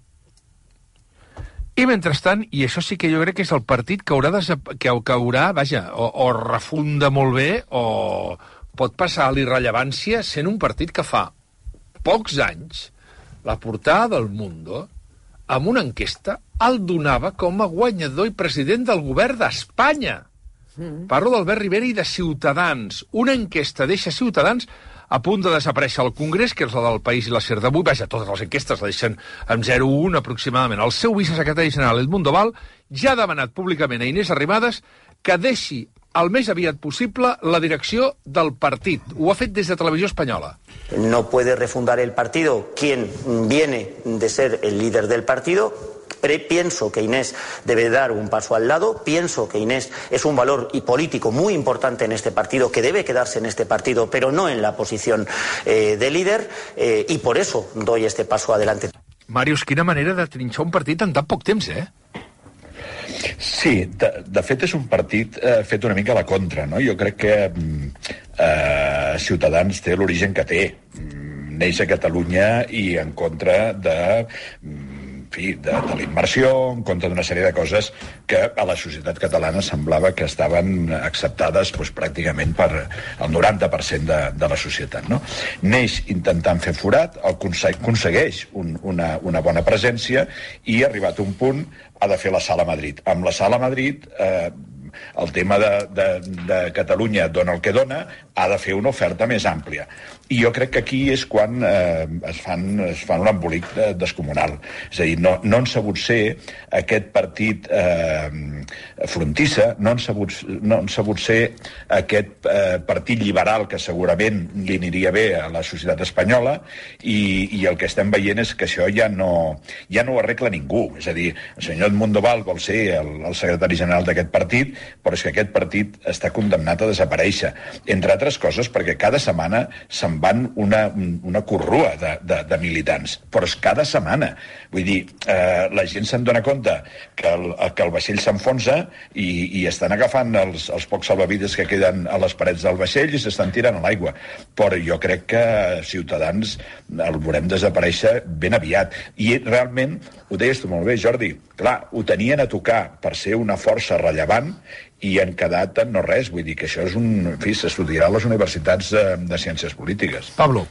Speaker 3: I mentrestant, i això sí que jo crec que és el partit que haurà, o refunda molt bé, o pot passar a l'irrellevància sent un partit que fa pocs anys la portada del Mundo, amb una enquesta, el donava com a guanyador i president del govern d'Espanya. Parlo d'Albert Rivera i de Ciutadans. Una enquesta deixa Ciutadans a punt de desaparèixer al Congrés, que és la del País i la SER d'avui. Totes les enquestes la deixen amb 0,1 aproximadament. El seu vicesecretari general, Edmundo Val, ja ha demanat públicament a Inés Arrimadas que deixi el més aviat possible la direcció del partit. Ho ha fet des de Televisió Espanyola.
Speaker 15: No puede refundar el partido quien viene de ser el líder del partido. Pienso que Inés debe dar un paso al lado. Pienso que Inés es un valor y político muy importante en este partido, que debe quedarse en este partido, pero no en la posición de líder, y por eso doy este paso adelante.
Speaker 3: Màrius, quina manera de trinxar un partit en tan poc temps, eh?
Speaker 7: Sí, de fet és un partit fet una mica a la contra, no? Jo crec que Ciutadans té l'origen que té. Neix a Catalunya i en contra de la immersió, en contra d'una sèrie de coses que a la societat catalana semblava que estaven acceptades pràcticament per el 90% de la societat, no? Neix intentant fer forat, aconsegueix una bona presència i, arribat a un punt, ha de fer la Sala Madrid. Amb la Sala Madrid, el tema de Catalunya dona el que dona, ha de fer una oferta més àmplia. I jo crec que aquí és quan es fan un embolic descomunal. És a dir, no han sabut ser aquest partit frontissa, no han sabut ser aquest partit liberal que segurament li aniria bé a la societat espanyola, i el que estem veient és que això ja no ho arregla ningú. És a dir, el senyor Edmundo Val vol ser el secretari general d'aquest partit, però és que aquest partit està condemnat a desaparèixer, entre altres coses perquè cada setmana se'n van una corrua de militants, però és cada setmana. Vull dir, la gent se'n dona compte que el vaixell s'enfonsa i estan agafant els pocs salvavides que queden a les parets del vaixell i s'estan tirant a l'aigua. Però jo crec que Ciutadans el veurem desaparèixer ben aviat. I realment, ho deies tu molt bé, Jordi, clar, ho tenien a tocar per ser una força rellevant i han quedat en no res. Vull dir que això és en fi, s'estudiarà a les universitats de Ciències Polítiques.
Speaker 3: Pablo.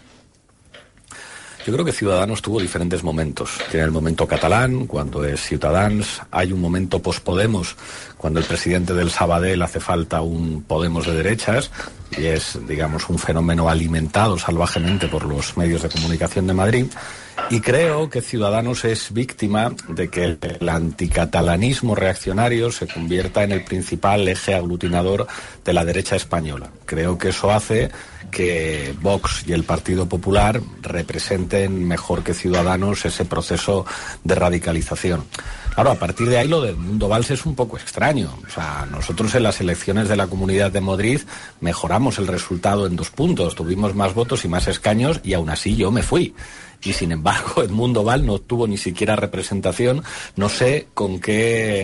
Speaker 9: Yo creo que Ciudadanos tuvo diferentes momentos. Tiene el momento catalán, cuando es Ciudadanos. Hay un momento post-Podemos, cuando el presidente del Sabadell hace falta un Podemos de derechas, y es, digamos, un fenómeno alimentado salvajemente por los medios de comunicación de Madrid. Y creo que Ciudadanos es víctima de que el anticatalanismo reaccionario se convierta en el principal eje aglutinador de la derecha española. Creo que eso hace que Vox y el Partido Popular representen mejor que Ciudadanos ese proceso de radicalización. Claro, a partir de ahí lo del Mundo Valls es un poco extraño. O sea, nosotros en las elecciones de la Comunidad de Madrid mejoramos el resultado en 2 puntos. Tuvimos más votos y más escaños y aún así yo me fui. Y sin embargo Edmundo Val no tuvo ni siquiera representación. No sé con qué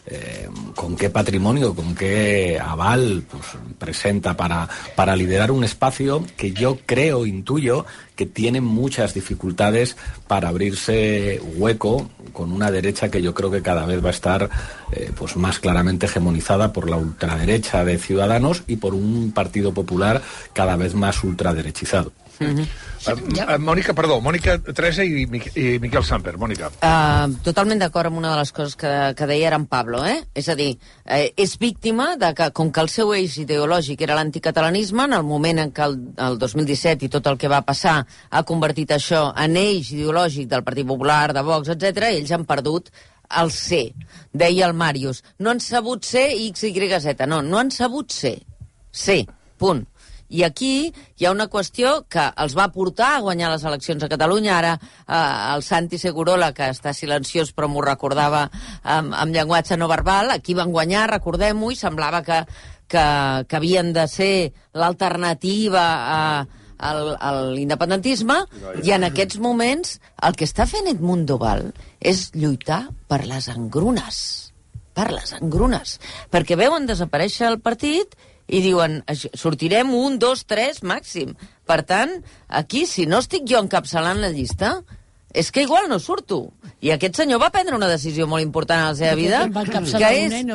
Speaker 9: patrimonio, con qué aval pues, presenta para liderar un espacio que yo creo, intuyo, que tiene muchas dificultades para abrirse hueco con una derecha que yo creo que cada vez va a estar pues más claramente hegemonizada por la ultraderecha de Ciudadanos y por un Partido Popular cada vez más ultraderechizado.
Speaker 3: Mònica Teresa i Miquel Samper. Mònica.
Speaker 5: Totalment d'acord amb una de les coses que deia ara en Pablo, És a dir, és víctima de que, com que el seu eix ideològic era l'anticatalanisme, en el moment en què el 2017 i tot el que va passar ha convertit això en eix ideològic del Partit Popular, de Vox, etc., ells han perdut el ser. Deia el Màrius, no han sabut ser X, Y, Z. No han sabut ser. Ser, punt. I aquí hi ha una qüestió que els va portar a guanyar les eleccions a Catalunya. Ara el Santi Segurola, que està silenciós però m'ho recordava amb llenguatge no verbal, aquí van guanyar, recordem-ho, i semblava que havien de ser l'alternativa a l'independentisme, i en aquests moments el que està fent Edmundo Val és lluitar per les engrunes, perquè veuen desaparèixer el partit i diuen, sortirem 1, 2, 3 màxim. Per tant, aquí, si no estic jo encapçalant la llista, és que igual no surto. I aquest senyor va prendre una decisió molt important a la seva vida, que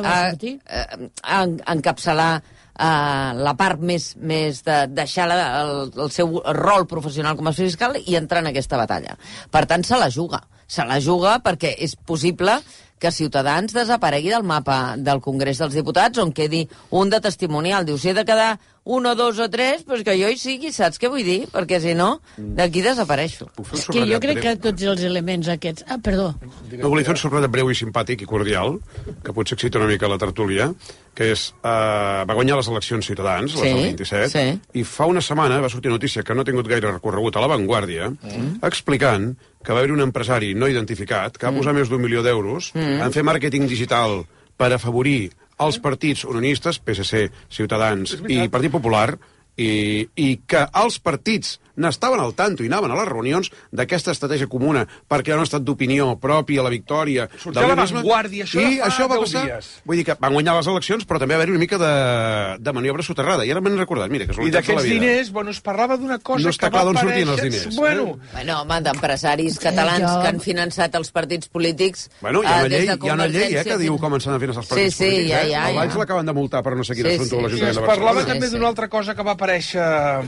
Speaker 5: és encapçalar la part més de deixar el seu rol professional com a fiscal i entrar en aquesta batalla. Per tant, se la juga perquè és possible que Ciutadans desaparegui del mapa del Congrés dels Diputats, on quedi un de testimonial. Diu, si he de quedar 1 o 2 o 3, doncs que jo hi sigui, saps què vull dir? Perquè si no, d'aquí desapareixo.
Speaker 8: És que jo crec que tots els elements aquests... Perdó.
Speaker 11: No, volia fer un sorpresa breu i simpàtic i cordial, que potser excita una mica la tertúlia, que és, va guanyar les eleccions Ciutadans, les del 27, i fa una setmana va sortir notícia que no ha tingut gaire recorregut a La Vanguardia, explicant que va haver un empresari no identificat que va posar més d'1 milió d'euros en fer màrqueting digital per afavorir els partits unionistes, PSC, Ciutadans i Partit Popular, i que els partits n'estaven al tanto i anaven a les reunions d'aquesta estratègia comuna per crear un estat d'opinió propi a la victòria
Speaker 3: de La Vanguardia,
Speaker 11: això va passar. Vull dir que van guanyar les eleccions, però també va haver una mica de maniobra soterrada. I ara m'he recordat, mira, casualitats de la vida.
Speaker 3: I d'aquests diners, bueno, es parlava d'una cosa
Speaker 11: no està clar d'on sortien els diners.
Speaker 5: Bueno, home, d'empresaris catalans que han finançat els partits polítics.
Speaker 11: Bueno, hi ha una llei que diu com s'han de finançar els partits polítics. El Valls l'acaben de multar per no sé quin assumpte de l'Ajuntament de Barcelona.
Speaker 3: Es parlava també d'una altra cosa que va aparèixer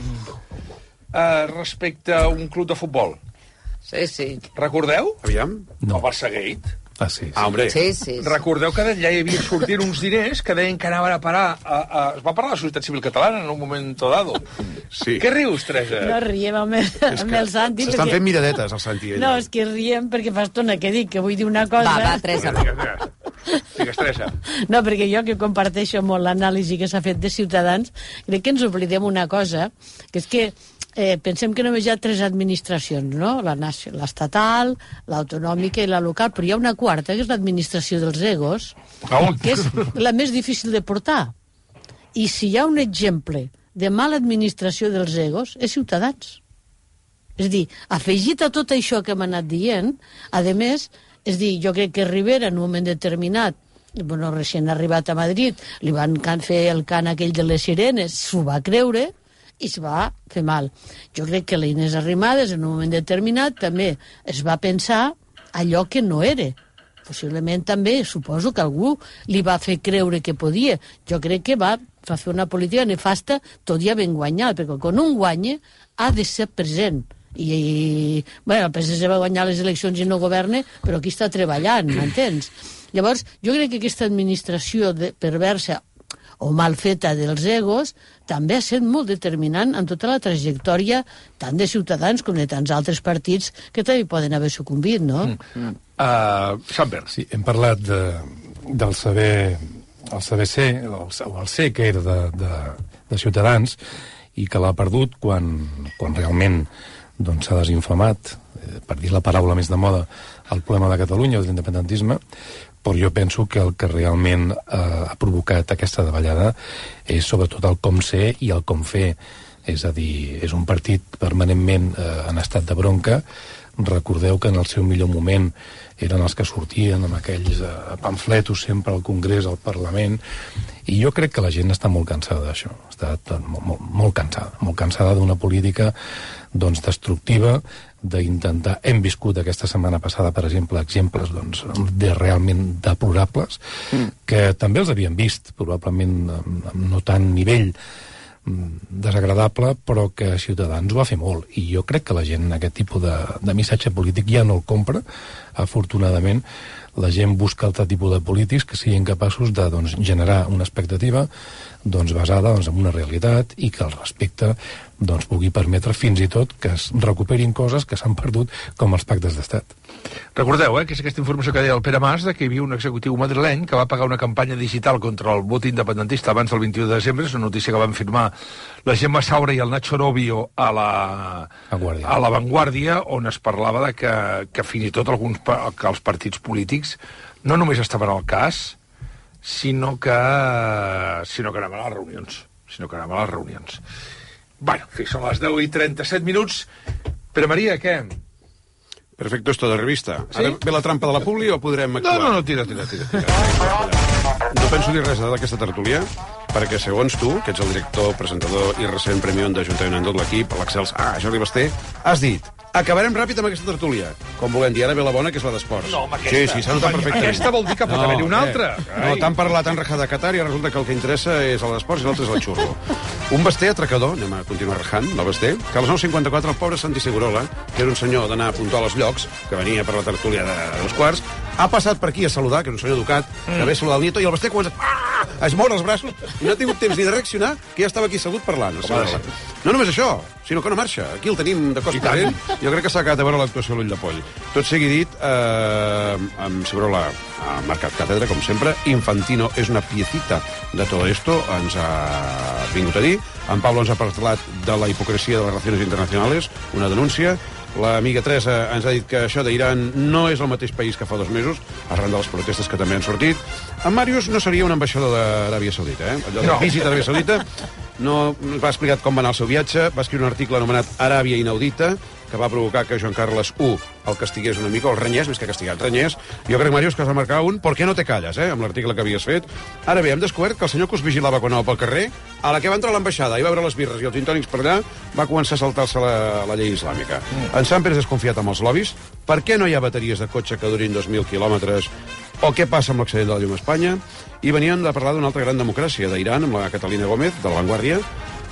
Speaker 3: respecte a un club de futbol.
Speaker 5: Sí.
Speaker 3: Recordeu?
Speaker 11: Aviam.
Speaker 3: El Barça Gate.
Speaker 6: Sí.
Speaker 11: Hombre.
Speaker 5: Sí.
Speaker 3: Recordeu que d'allà hi havia sortint uns diners que deien que anaven a parar es va parlar de la societat civil catalana en un moment dado,
Speaker 11: Sí.
Speaker 3: Què rius, Teresa?
Speaker 8: No riem amb el Santi.
Speaker 11: S'estan fent miradetes, el Santi i ella.
Speaker 8: No, és que riem perquè fa estona que dic que vull dir una cosa...
Speaker 5: Va, Teresa.
Speaker 3: Digues, Teresa.
Speaker 8: No, perquè jo que comparteixo molt l'anàlisi que s'ha fet de Ciutadans, crec que ens oblidem una cosa, que és que pensem que només hi ha 3 administracions, no? L'estatal, l'autonòmica i la local, però hi ha una quarta, que és l'administració dels egos, que és la més difícil de portar. I si hi ha un exemple de mala administració dels egos, és Ciutadans. És a dir, afegit a tot això que hem anat dient, a més, és dir, jo crec que Rivera, en un moment determinat, bueno, recient arribat a Madrid, li van fer el cant aquell de les sirenes, s'ho va creure, i es va fer mal. Jo crec que la Inés Arrimadas, en un moment determinat, també es va pensar allò que no era. Possiblement també, suposo que algú li va fer creure que podia. Jo crec que va fer una política nefasta, tot ja ben guanyat, perquè quan un guanya ha de ser present. Bueno, el PSC va guanyar les eleccions i no governa, però aquí està treballant, m'entens? Llavors, jo crec que aquesta administració perversa o mal feta dels egos també ha estat molt determinant en tota la trajectòria tant de Ciutadans com de tants altres partits que també poden haver sucumbit, no?
Speaker 3: Samper.
Speaker 6: Sí, hem parlat del saber ser, o el ser que era de Ciutadans, i que l'ha perdut quan realment s'ha desinflamat, per dir la paraula més de moda, el problema de Catalunya, de l'independentisme, però jo penso que el que realment ha provocat aquesta davallada és sobretot el com ser i el com fer. És a dir, és un partit permanentment en estat de bronca. Recordeu que en el seu millor moment eren els que sortien amb aquells pamfletos sempre al Congrés, al Parlament, i jo crec que la gent està molt cansada d'això, està molt cansada d'una política destructiva, d'intentar... Hem viscut aquesta setmana passada, per exemple, exemples de realment deplorables, que també els havíem vist, probablement no tant nivell desagradable, però que Ciutadans ho va fer molt, i jo crec que la gent aquest tipus de missatge polític ja no el compra, afortunadament. La gent busca altre tipus de polítics que siguin capaços de generar una expectativa basada en una realitat i que el respecte pugui permetre fins i tot que es recuperin coses que s'han perdut, com els pactes d'estat.
Speaker 3: Recordeu, que és aquesta informació que deia el Pere Mas, que hi havia un executiu madrileny que va pagar una campanya digital contra el vot independentista abans del 21 de desembre, és una notícia que van firmar la Gemma Saura i el Nacho Robio a la Vanguardia, on es parlava de que fins i tot que els partits polítics no només estaven al cas, sinó que anaven a les reunions. Bueno, són les 10:37 minuts. Pere Maria, què?
Speaker 11: Perfecto, esto de revista. ¿Sí? Ara ve la trampa de la publi o podrem actuar?
Speaker 3: No, tira.
Speaker 11: No penso dir res d'aquesta tertúlia, perquè segons tu, que ets el director, presentador i recent premión d'Ajuntament en tot l'equip, l'Excels, Jordi Basté, has dit: acabarem ràpid amb aquesta tertúlia. Com volem dir, ara ve la bona, que és la d'esports.
Speaker 3: No, amb aquesta.
Speaker 11: Sí, s'ha notat perfectament.
Speaker 3: Aquesta vol dir que pot haver-hi una altra.
Speaker 11: No, t'han parlat, t'han rajat a Qatar i resulta que el que interessa és el d'esports i l'altre és el xurro. Un Basté atracador, anem a continuar rajant, del Basté, que a les 9:54 el pobre Santi Segurola, que era un senyor d'anar a puntual als llocs, que venia per la tertúlia de 2:15, ha passat per aquí a saludar, que és un senyor educat, que ve a saludar el Nieto, i el Basté comença a esmoure els braços i no ha tingut temps ni de reaccionar, que ja estava aquí assegut parlant. No només això, sinó que no marxa. Aquí el tenim de cos corrent. Jo crec que s'ha acabat de veure l'actuació a l'Ull de Poll. Tot sigui dit, amb Segurola ha marcat càtedra, com sempre. Infantino és una piecita de todo esto, ens ha vingut a dir. En Pablo ens ha parlat de la hipocresia de les relacions internacionals, una denúncia. L'amiga Teresa ens ha dit que això d'Iran no és el mateix país que fa 2 mesos, arran de les protestes que també han sortit. En Màrius no seria un ambaixador d'Aràbia Saudita, Allò de visita d'Aràbia Saudita. No ens va explicar com va anar el seu viatge, va escriure un article anomenat Aràbia Inaudita, que va provocar que Joan Carles I el castigués una mica, o el renyés, més que castigat, renyés. Jo crec, Màrius, que has de marcar un «Por qué no te calles?», amb l'article que havies fet. Ara bé, hem descobert que el senyor que us vigilava quan anava pel carrer, a la que va entrar a l'ambaixada i va veure les birres i els gintònics per allà, va començar a saltar-se la llei islàmica. En Samper és desconfiat amb els lobbies. Per què no hi ha bateries de cotxe que durin 2.000 quilòmetres? O què passa amb l'accident de la llum a Espanya? I veníem de parlar d'una altra gran democràcia, d'Iran, amb la Catalina Gómez, de la Vanguardia,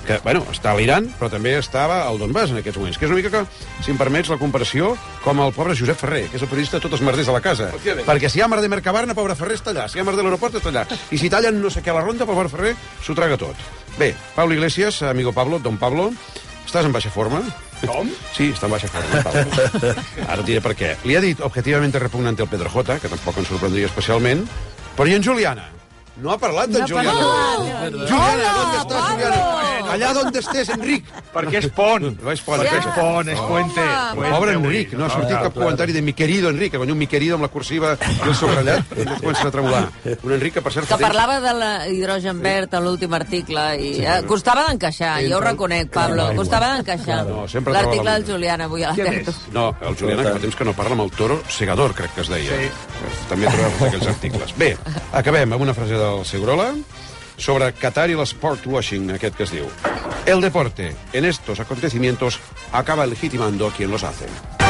Speaker 11: que, bueno, està a l'Iran, però també estava al Donbass en aquests moments, que és una mica, si em permets la comparació, com el pobre Josep Ferrer, que és el periodista de tots els merders de la casa. Perquè si hi ha merder a Mercabarna, pobre Ferrer està allà. Si hi ha merder a l'aeroport, està allà. I si tallen no sé què a la ronda, pobre Ferrer s'ho traga tot. Bé, Pablo Iglesias, amigo Pablo, don Pablo, estàs en baixa forma?
Speaker 3: Com?
Speaker 11: Sí, està en baixa forma, Pablo. Ara et diré per què. Li ha dit objetivamente repugnante el Pedro J, que tampoc ens sorprendria especialment, però i en Juliana? No ha parlat d'en Juliana. Juliana, ¿dónde estás, Juliana? Allà on estés, Enric.
Speaker 3: Perquè és pont.
Speaker 11: És pont,
Speaker 3: és pont, és puente.
Speaker 11: Pobre Enric, no ha sortit cap comentari de mi querido Enric, que guanya un mi querido amb la cursiva i el subratllat, i es comença a tremolar. Un Enric que, per cert...
Speaker 5: Que parlava de l'hidrogen verd a l'últim article, i costava d'encaixar, jo ho reconec, Pablo, costava d'encaixar. L'article del Juliana avui a la Terra.
Speaker 11: No, el Juliana, que fa temps que no parla amb el Toro Segador, crec que es deia. També trobem aquells articles. Bé, acabem amb una frase del Segurola sobre Qatar i l'sport washing, aquest que es diu: el deporte en estos acontecimientos acaba legitimando a quien los hace.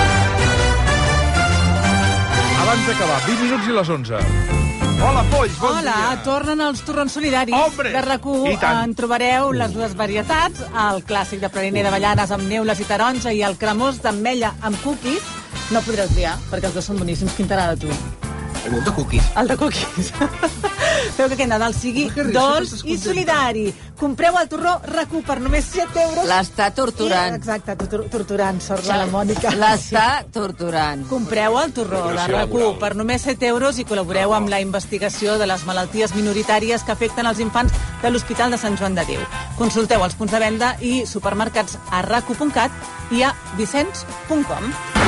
Speaker 3: Abans d'acabar, 20 minuts i les 11. Hola, Polls, bon dia.
Speaker 16: Hola, tornen els torrons solidaris de RAC1. En trobareu les dues varietats, el clàssic de praliner d'avellanes amb neules i taronja i el cremós d'ametlla amb cookies. No podreu triar, perquè els dos són boníssims. Quin t'agrada, tu?
Speaker 17: El de cookies.
Speaker 16: El de cookies. Feu que aquest Nadal sigui dolç i solidari. Compreu el torró RAC1 per només 7 euros.
Speaker 5: L'està torturant.
Speaker 16: Exacte, torturant, sort de la Mònica.
Speaker 5: L'està torturant.
Speaker 16: Compreu el torró de RAC1 per només 7 euros i col·laboreu amb la investigació de les malalties minoritàries que afecten els infants de l'Hospital de Sant Joan de Déu. Consulteu els punts de venda i supermercats a rac1.cat i a vicens.com.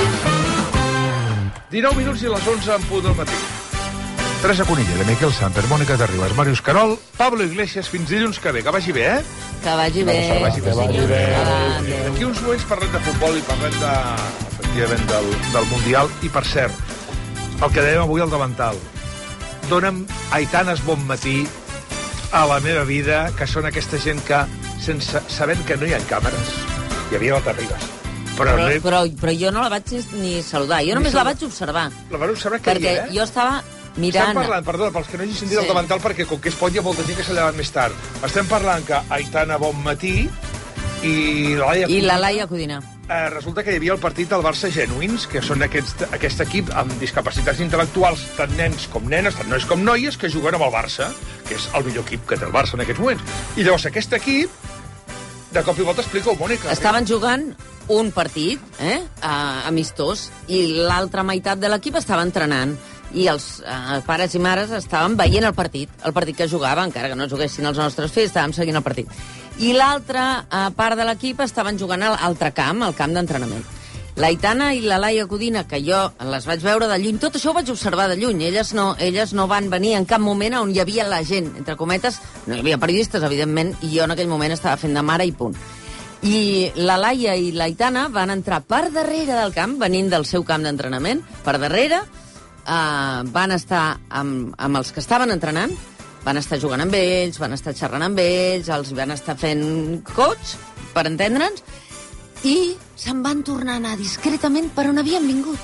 Speaker 3: 19 minuts i les 11 en punt del matí. Teresa Cunillera, Miquel Samper, Mònica Terribas, Màrius Carol, Pablo Iglesias, fins dilluns que ve. Que vagi bé,
Speaker 5: Que vagi bé.
Speaker 3: Que vagi bé. D'aquí uns moments parlem de futbol i parlem efectivament del Mundial. I, per cert, el que dèiem avui al davantal. Dóna'm Aitanes bon matí a la meva vida, que són aquesta gent que, sabent que no hi ha càmeres, hi havia la Terribas.
Speaker 5: Però jo no la vaig ni saludar, jo només la vaig observar.
Speaker 3: La vas observar que
Speaker 5: perquè jo estava mirant...
Speaker 3: Estem parlant, perdona, pels que no hagin sentit el davantal, perquè com que és pot hi ha molta gent que s'ha llevat més tard. Estem parlant que Aitana bon matí i
Speaker 5: la Laia Codina.
Speaker 3: Resulta que hi havia el partit del Barça Genuïns, que són aquest equip amb discapacitats intel·lectuals, tant nens com nenes, tant nois com noies, que juguen amb el Barça, que és el millor equip que té el Barça en aquests moments. I llavors aquest equip, de cop i volta, explica-ho, Mònica.
Speaker 5: Estaven jugant un partit, amistós, i l'altra meitat de l'equip estava entrenant. I els pares i mares estaven veient el partit que jugava, encara que no juguessin els nostres fills, estàvem seguint el partit. I l'altra part de l'equip estaven jugant a l'altre camp, al camp d'entrenament. L'Aitana i la Laia Codina, que jo les vaig veure de lluny, tot això ho vaig observar de lluny, elles no van venir en cap moment on hi havia la gent, entre cometes, no hi havia periodistes, evidentment, i jo en aquell moment estava fent de mare i punt. I la Laia i l'Aitana van entrar per darrere del camp, venint del seu camp d'entrenament, per darrere, van estar amb els que estaven entrenant, van estar jugant amb ells, van estar xerrant amb ells, els van estar fent coach, per entendre'ns, i se'n van tornar a anar discretament per on havien vingut.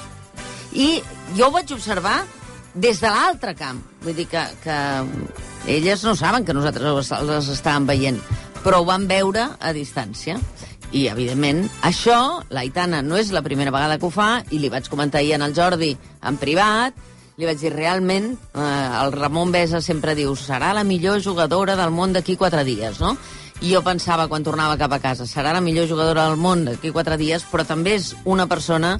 Speaker 5: I jo ho vaig observar des de l'altre camp. Vull dir que elles no saben que nosaltres les estàvem veient, però ho van veure a distància. I, evidentment, això, l'Aitana no és la primera vegada que ho fa, i li vaig comentar ahir al Jordi en privat, li vaig dir, realment, el Ramon Besa sempre diu, serà la millor jugadora del món d'aquí 4 dies, no? I jo pensava, quan tornava cap a casa, serà la millor jugadora del món d'aquí 4 dies, però també és una persona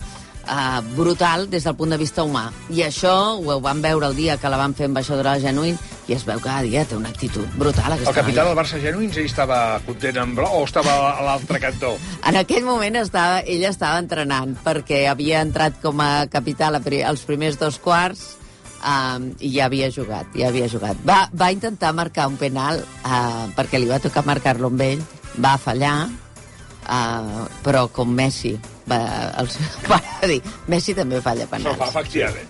Speaker 5: brutal des del punt de vista humà. I això ho vam veure el dia que la van fer ambaixadora de Genuïn, i es veu cada dia té una actitud brutal.
Speaker 3: El capità del Barça Genuïns, ell estava content amb blau o estava a l'altre cantó?
Speaker 5: En aquell moment ella estava entrenant, perquè havia entrat com a capità els primers 2 quarts, i ja havia jugat. Va intentar marcar un penal, perquè li va tocar marcar-lo amb ell, va fallar, però com Messi va dir, Messi també falla penals.
Speaker 3: Efectivament.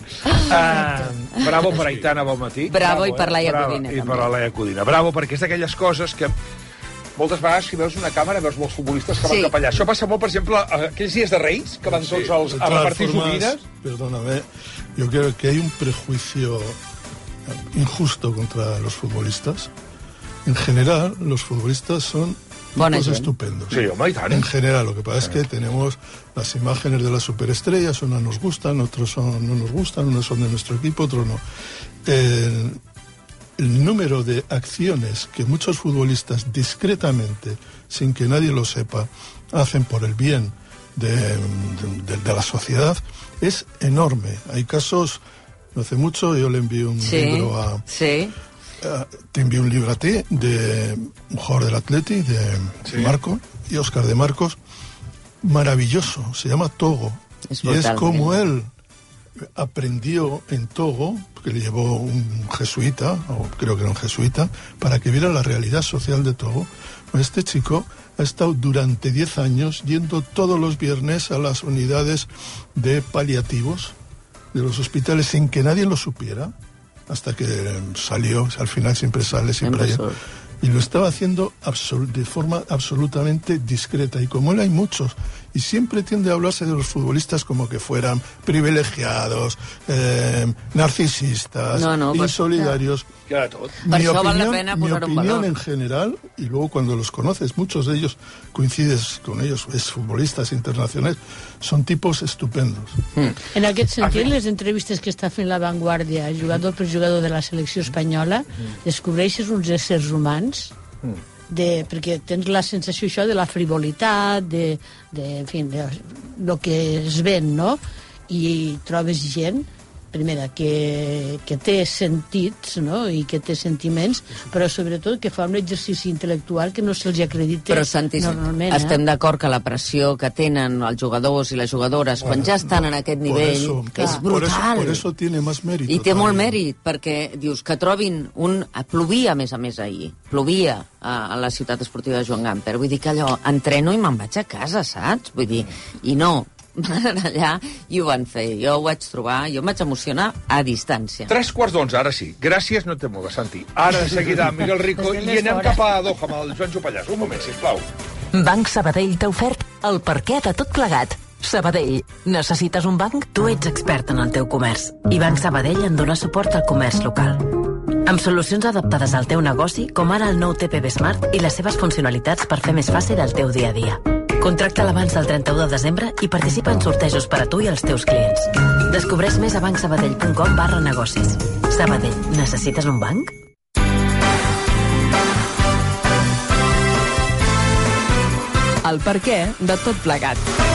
Speaker 3: Bravo per Aitana, bon matí.
Speaker 5: Bravo, i per Laia Codina.
Speaker 3: I per la Laia Codina. Bravo, perquè és d'aquelles coses que moltes vegades, si veus una càmera, veus molts futbolistes que van cap allà. Això passa molt, per exemple, aquells dies de Reis, que van tots a repartir joguines.
Speaker 12: Perdóname, yo creo que hay un prejuicio injusto contra los futbolistas. En general, los futbolistas son tipos estupendos.
Speaker 3: Sí, home, y tal.
Speaker 12: En general, lo que pasa es que tenemos las imágenes de las superestrellas, unas nos gustan, otros no nos gustan, unos son de nuestro equipo, otros no. El número de acciones que muchos futbolistas discretamente, sin que nadie lo sepa, hacen por el bien de la sociedad es enorme. Hay casos, no hace mucho yo le envié un libro a... te envié un libro a ti de un jugador del Atleti, de Marco y Óscar de Marcos, maravilloso, se llama Togo. Es como él aprendió en Togo, porque le llevó un jesuita, o creo que era un jesuita, para que viera la realidad social de Togo. Este chico ha estado durante 10 años yendo todos los viernes a las unidades de paliativos de los hospitales sin que nadie lo supiera, hasta que salió, al final siempre sale, siempre hay... Y lo estaba haciendo de forma absolutamente discreta. Y como él hay muchos, y siempre tiende a hablarse de los futbolistas como que fueran privilegiados, narcisistas, insolidarios. Mi opinión en general, y luego cuando los conoces, muchos de ellos coincides con ellos, es futbolistas internacionales, són tipus estupendos.
Speaker 8: En aquest sentit, les entrevistes que està fent La Vanguardia, jugador per jugador de la selecció espanyola, descobreixes uns éssers humans, perquè tens la sensació això de la frivolitat, en fi, de lo que es ven, no? I trobes gent, primera, que té sentits, no?, i que té sentiments, però sobretot que fa un exercici intel·lectual que no se'ls acredita normalment.
Speaker 5: Estem d'acord que la pressió que tenen els jugadors i les jugadores quan ja estan en aquest nivell, que és brutal.
Speaker 12: Por eso tiene más mérito.
Speaker 5: I té molt mèrit, perquè dius que trobin plovia, a més ahir, plovia a la ciutat esportiva de Joan Gamper. Vull dir que allò, entreno i me'n vaig a casa, saps? Vull dir, i no... van allà i ho van fer. Jo ho vaig trobar, jo em vaig emocionar a distància.
Speaker 3: 11:45, ara sí. Gràcies, no te mueves, Santi. Ara de seguida Miguel Rico i anem cap a Doha amb el Joan Jopallàs. Un moment, sisplau.
Speaker 1: Banc Sabadell t'ha ofert el perquè de tot plegat. Sabadell, necessites un banc?
Speaker 17: Tu ets expert en el teu comerç i Banc Sabadell en dona suport al comerç local. Amb solucions adaptades al teu negoci, com ara el nou TPB Smart i les seves funcionalitats per fer més fàcil el teu dia a dia. Contracta'l abans del 31 de desembre i participa en sortejos per a tu i els teus clients. Descobreix més a bancsabadell.com/negocis. Sabadell, necessites un banc?
Speaker 1: El perquè de tot plegat.